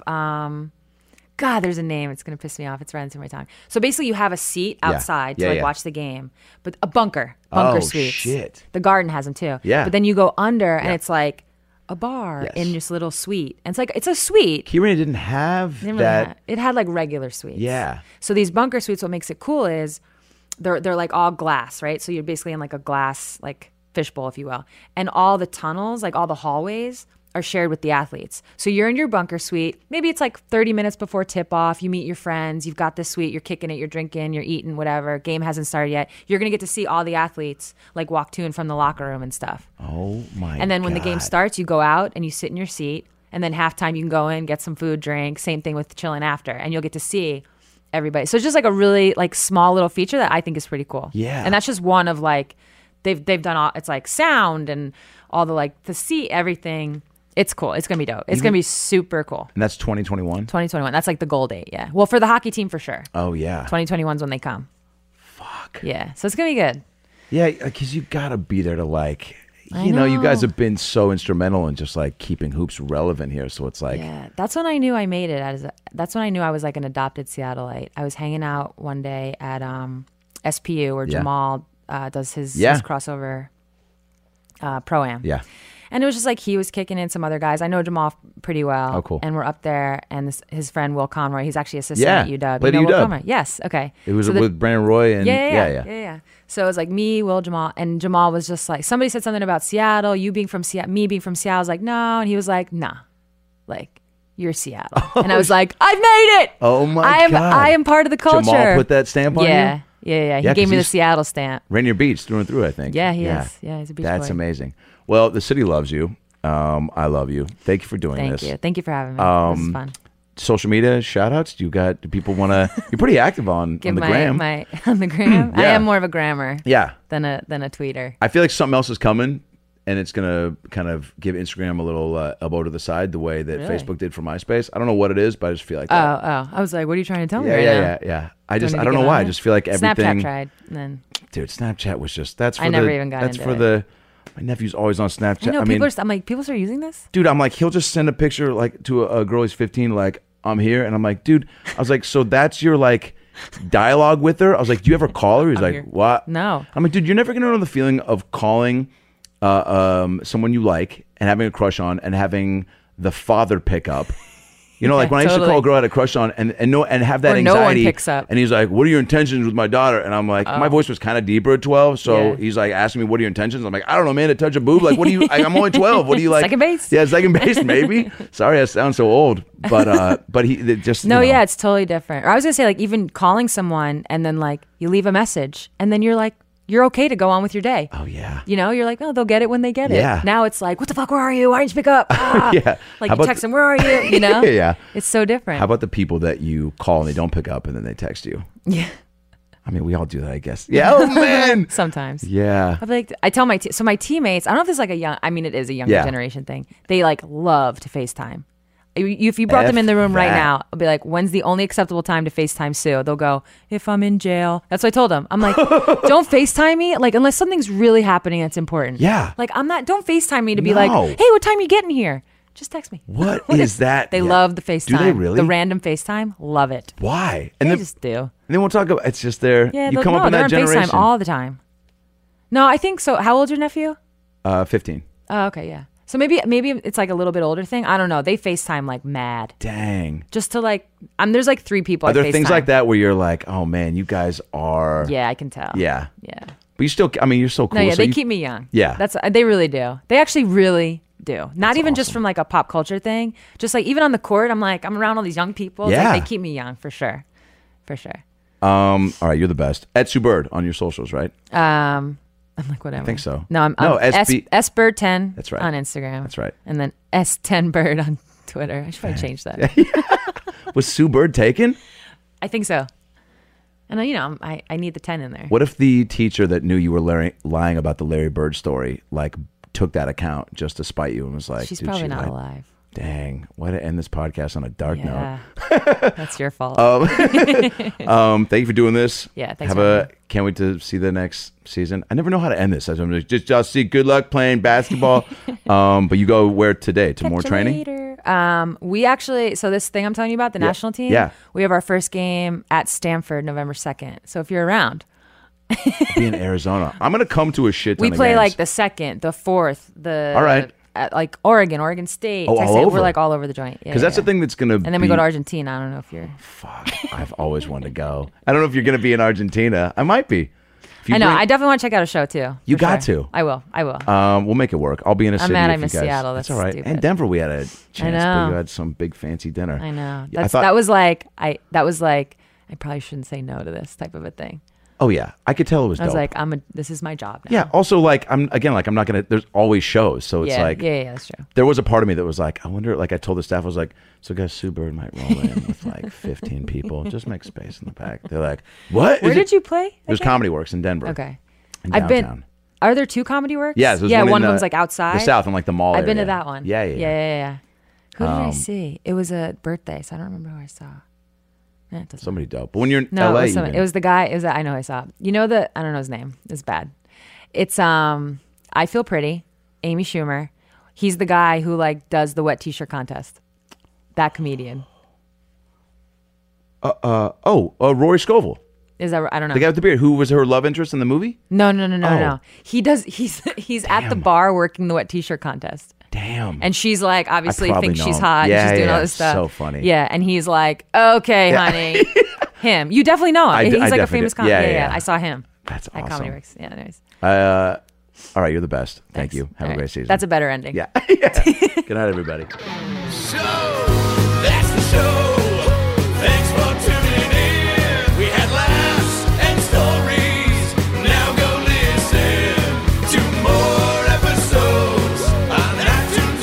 God, there's a name. It's gonna piss me off. It's running through my tongue. So basically, you have a seat Yeah. outside Yeah, to like yeah. watch the game, but a bunker Oh, suites. shit. The Garden has them too. Yeah. But then you go under, and Yeah. it's like a bar Yes. in this little suite, and it's a suite. Key Arena didn't have Didn't really that. have- it had like regular suites. Yeah. So these bunker suites, what makes it cool is they're like all glass, right? So you're basically in like a glass like fishbowl, if you will, and all the tunnels, like all the hallways, are shared with the athletes. So you're in your bunker suite. Maybe it's like 30 minutes before tip off. You meet your friends. You've got this suite. You're kicking it. You're drinking. You're eating. Whatever. Game hasn't started yet. You're gonna get to see all the athletes like walk to and from the locker room and stuff. Oh my. And then when the game God. starts, you go out and you sit in your seat. And then halftime, you can go in, get some food, drink. Same thing with chilling after, and you'll get to see everybody. So it's just like a really like small little feature that I think is pretty cool. Yeah. And that's just one of like they've done all. It's like sound and all the like the seat, everything. It's cool. It's gonna be dope. It's gonna be super cool. And that's 2021. 2021. That's like the goal date. Yeah. Well, for the hockey team for sure. Oh yeah. 2021 is when they come. Fuck. Yeah. So it's gonna be good. Yeah, because you gotta be there to like. I You know, you guys know. have been so instrumental in just like keeping hoops relevant here. So it's like, Yeah, that's when I knew I made it. That's when I knew I was like an adopted Seattleite. I was hanging out one day at SPU where Yeah. Jamal does his Yeah. crossover pro-am. yeah, And it was just like he was kicking in some other guys. I know Jamal pretty well. Oh, cool. And we're up there, and his friend Will Conroy, he's actually assistant Yeah, at UW. played You know at Will UW. Conroy? Yes. Okay. it was So the- with Brandon Roy and yeah. So it was like me, Will, Jamal, and Jamal was just like, somebody said something about Seattle, you being from Seattle, me being from Seattle. I was like, no. And he was like, nah, like, you're Seattle. And I was like, I've made it. Oh my God. I am part of the culture. Jamal put that stamp on you? Yeah. He Yeah, gave 'cause me the he's- Seattle stamp. Rainier Beach through and through, I think. Yeah, he is. Yeah, he's a beach That's boy. amazing. Well, the city loves you. I love you. Thank you for doing this. Thank you. Thank you for having me. This is fun. Social media shout outs. Do people want to? You're pretty active on the gram. On the gram. I Yeah. am more of a grammer Yeah. than a tweeter. I feel like something else is coming, and it's gonna kind of give Instagram a little elbow to the side, the way that Really? Facebook did for MySpace. I don't know what it is, but I just feel like that. Oh. I was like, what are you trying to tell me yeah, right yeah, now? yeah. I Do I need don't to know get why. on I it? just feel like everything. Snapchat tried, and then Dude, Snapchat was just that's for I the never even got that's into for it. the. My nephew's always on Snapchat. I know I mean, I'm like, people start using this. dude, I'm like, he'll just send a picture like to a girl who's 15, like, I'm here, and I'm like, dude, I was like, so that's your like dialogue with her? I was like, do you ever call her? He's like, here. what? No. I'm like, dude, you're never gonna know the feeling of calling someone you like and having a crush on and having the father pick up. You know, like when I used to totally. call a girl I had a crush on and have that Or no one anxiety. picks up. And he's like, what are your intentions with my daughter? And I'm like, my voice was kind of deeper at 12. So Yeah. he's like asking me, what are your intentions? I'm like, I don't know, man, to touch a boob. Like, what do you, I'm only 12. What do you like? Second base? Yeah, second base, maybe. Sorry, I sound so old. But he they just, No, you know. yeah, it's totally different. Or I was gonna say, like, even calling someone and then like you leave a message and then you're like, you're okay to go on with your day. Oh, yeah. You know, you're like, oh, they'll get it when they get Yeah. it. Now it's like, what the fuck? Where are you? Why didn't you pick up? Ah. Yeah. Like How you about text them, where are you? You know? Yeah. It's so different. How about the people that you call and they don't pick up and then they text you? yeah. I mean, we all do that, I guess. Yeah. Oh, man. Sometimes. Yeah. I'm like, I tell my so my teammates. I don't know if this is like it is a younger Yeah. generation thing. They like love to FaceTime. If you brought them in the room right that. now, I'll be like, when's the only acceptable time to FaceTime Sue? They'll go, if I'm in jail. That's what I told them. I'm like, don't FaceTime me, like, unless something's really happening that's important. Yeah. Like, don't FaceTime me to be like, No. hey, what time you getting here? Just text me. What is that? They Yeah. love the FaceTime. Do they really? The random FaceTime, love it. Why? And They then, just do. and then we'll talk about it's just there. Yeah, you come up in they're that on generation. FaceTime all the time. No, I think so. How old's your nephew? 15. Oh, okay, yeah. So maybe it's like a little bit older thing. I don't know. They FaceTime like mad. Dang. Just to like, there's like 3 people. Are I there FaceTime. things like that where you're like, oh man, you guys are. Yeah, I can tell. Yeah. Yeah. But you still, I mean, you're so cool. No, yeah, so they you- keep me young. Yeah. They really do. They actually really do. Not even just from like a pop culture thing. Just like even on the court, I'm around all these young people. It's Yeah. like they keep me young for sure. For sure. All right, you're the best. At Sue Bird on your socials, right? I'm like, whatever. I think so. No, I'm No, SB SBird10 That's right. on Instagram. That's right. And then S10Bird on Twitter. I should probably change that. Was Sue Bird taken? I think so. And you know, I need the 10 in there. What if the teacher that knew you were lying about the Larry Bird story, like, took that account just to spite you and was like, She's "Dude, probably she not lied." alive. Dang, way to end this podcast on a dark Yeah. note. That's your fault. Thank you for doing this. Yeah, thanks Have for a having me. can't wait to see the next season. I never know how to end this. I'm like, just see. Good luck playing basketball. But you go where today? To more Catch you training? later. We actually, so this thing I'm telling you about, the national team, yeah. we have our first game at Stanford November 2nd. So if you're around, Be in Arizona. I'm gonna come to a shit ton we of play games. like the 2nd, the 4th, All right. at like Oregon State. Oh, all Texas. over. We're like all over the joint. because that's the thing that's gonna. And then we go to Argentina. I don't know if you're. Fuck, I've always wanted to go. I don't know if you're gonna be in Argentina. I might be. If you I know. bring- I definitely want to check out a show too. You for got sure. to. I will. We'll make it work. I'll be in a city. mad if I you miss guys- Seattle. That's That's all right. stupid. And Denver, we had a chance, know. but you had some big fancy dinner. I know. Yeah, That's, thought- that was like I probably shouldn't say no to this type of a thing. Oh yeah, I could tell it was I was dope. like, this is my job now. Yeah. Also, like I'm not gonna. There's always shows, so it's yeah, like yeah, that's true. there was a part of me that was like, I wonder. Like I told the staff, I was like, so guys, Sue Bird might roll in with like 15 people, just make space in the back. They're like, what? Where did you play? It was again? Comedy Works in Denver. Okay. In I've been. downtown. Are there 2 Comedy Works? Yeah, there's yeah. one One in of the- them's like outside. The South and like the mall. I've been to area. that one. Yeah. Who did I see? It was a birthday, so I don't remember who I saw. Eh, it doesn't Somebody dope. But when you're in No, LA, it was, even, it was the guy. I know I saw. You know I don't know his name. It's bad. It's I Feel Pretty. Amy Schumer. He's the guy who like does the wet t-shirt contest. That comedian. Rory Scovel, Is that? I don't know. the guy with the beard, who was her love interest in the movie. No. He does. He's at the bar working the wet t-shirt contest. Damn. And she's like, obviously probably thinks know she's him. hot. Yeah, and she's doing yeah, all this stuff. so funny. Yeah, and he's like, okay, honey, him. You definitely know him. He's like a definitely famous do. comedian. Yeah, Yeah, yeah. I saw him. That's at awesome. Comedy Works. Yeah, anyways. All right, you're the best. Thank Thanks. you. Have All a right. great season. That's a better ending. Yeah. Good night, everybody. So that's the show. Thanks for tuning in. We had laughs and stories. Now go listen to more episodes on iTunes.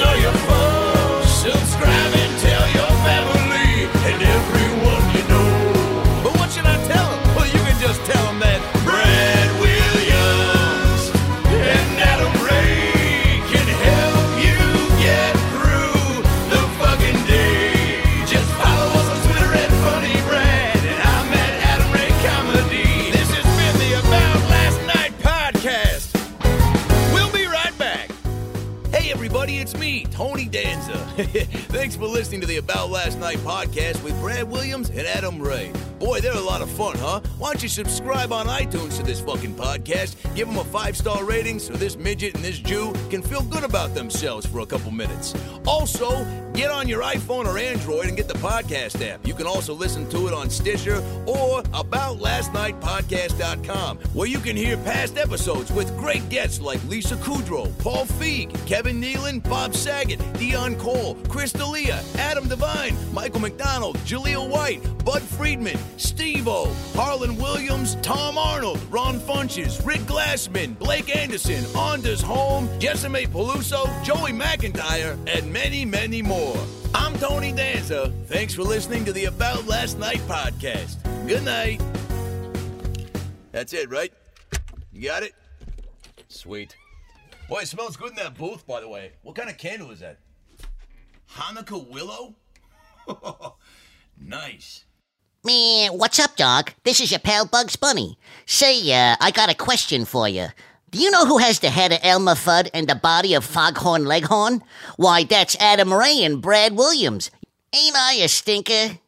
Last Night podcast with Brad Williams and Adam Ray. Boy, they're a lot of fun, huh? Why don't you subscribe on iTunes to this fucking podcast? Give them a 5-star rating so this midget and this Jew can feel good about themselves for a couple minutes. Also, get on your iPhone or Android and get the podcast app. You can also listen to it on Stitcher or aboutlastnightpodcast.com, where you can hear past episodes with great guests like Lisa Kudrow, Paul Feig, Kevin Nealon, Bob Saget, Dion Cole, Chris D'Elia, Adam Devine, Michael McDonald, Jaleel White, Bud Friedman, Steve-O, Harlan Williams, Tom Arnold, Ron Funches, Rick Glassman, Blake Anderson, Anders Holm, Jessime Peluso, Joey McIntyre, and many, many more. I'm Tony Danza. Thanks for listening to the About Last Night podcast. Good night. That's it, right? You got it? Sweet. Boy, it smells good in that booth, by the way. What kind of candle is that? Hanukkah willow? Nice. Man, what's up, dog? This is your pal Bugs Bunny. Say, I got a question for you. Do you know who has the head of Elmer Fudd and the body of Foghorn Leghorn? Why, that's Adam Ray and Brad Williams. Ain't I a stinker?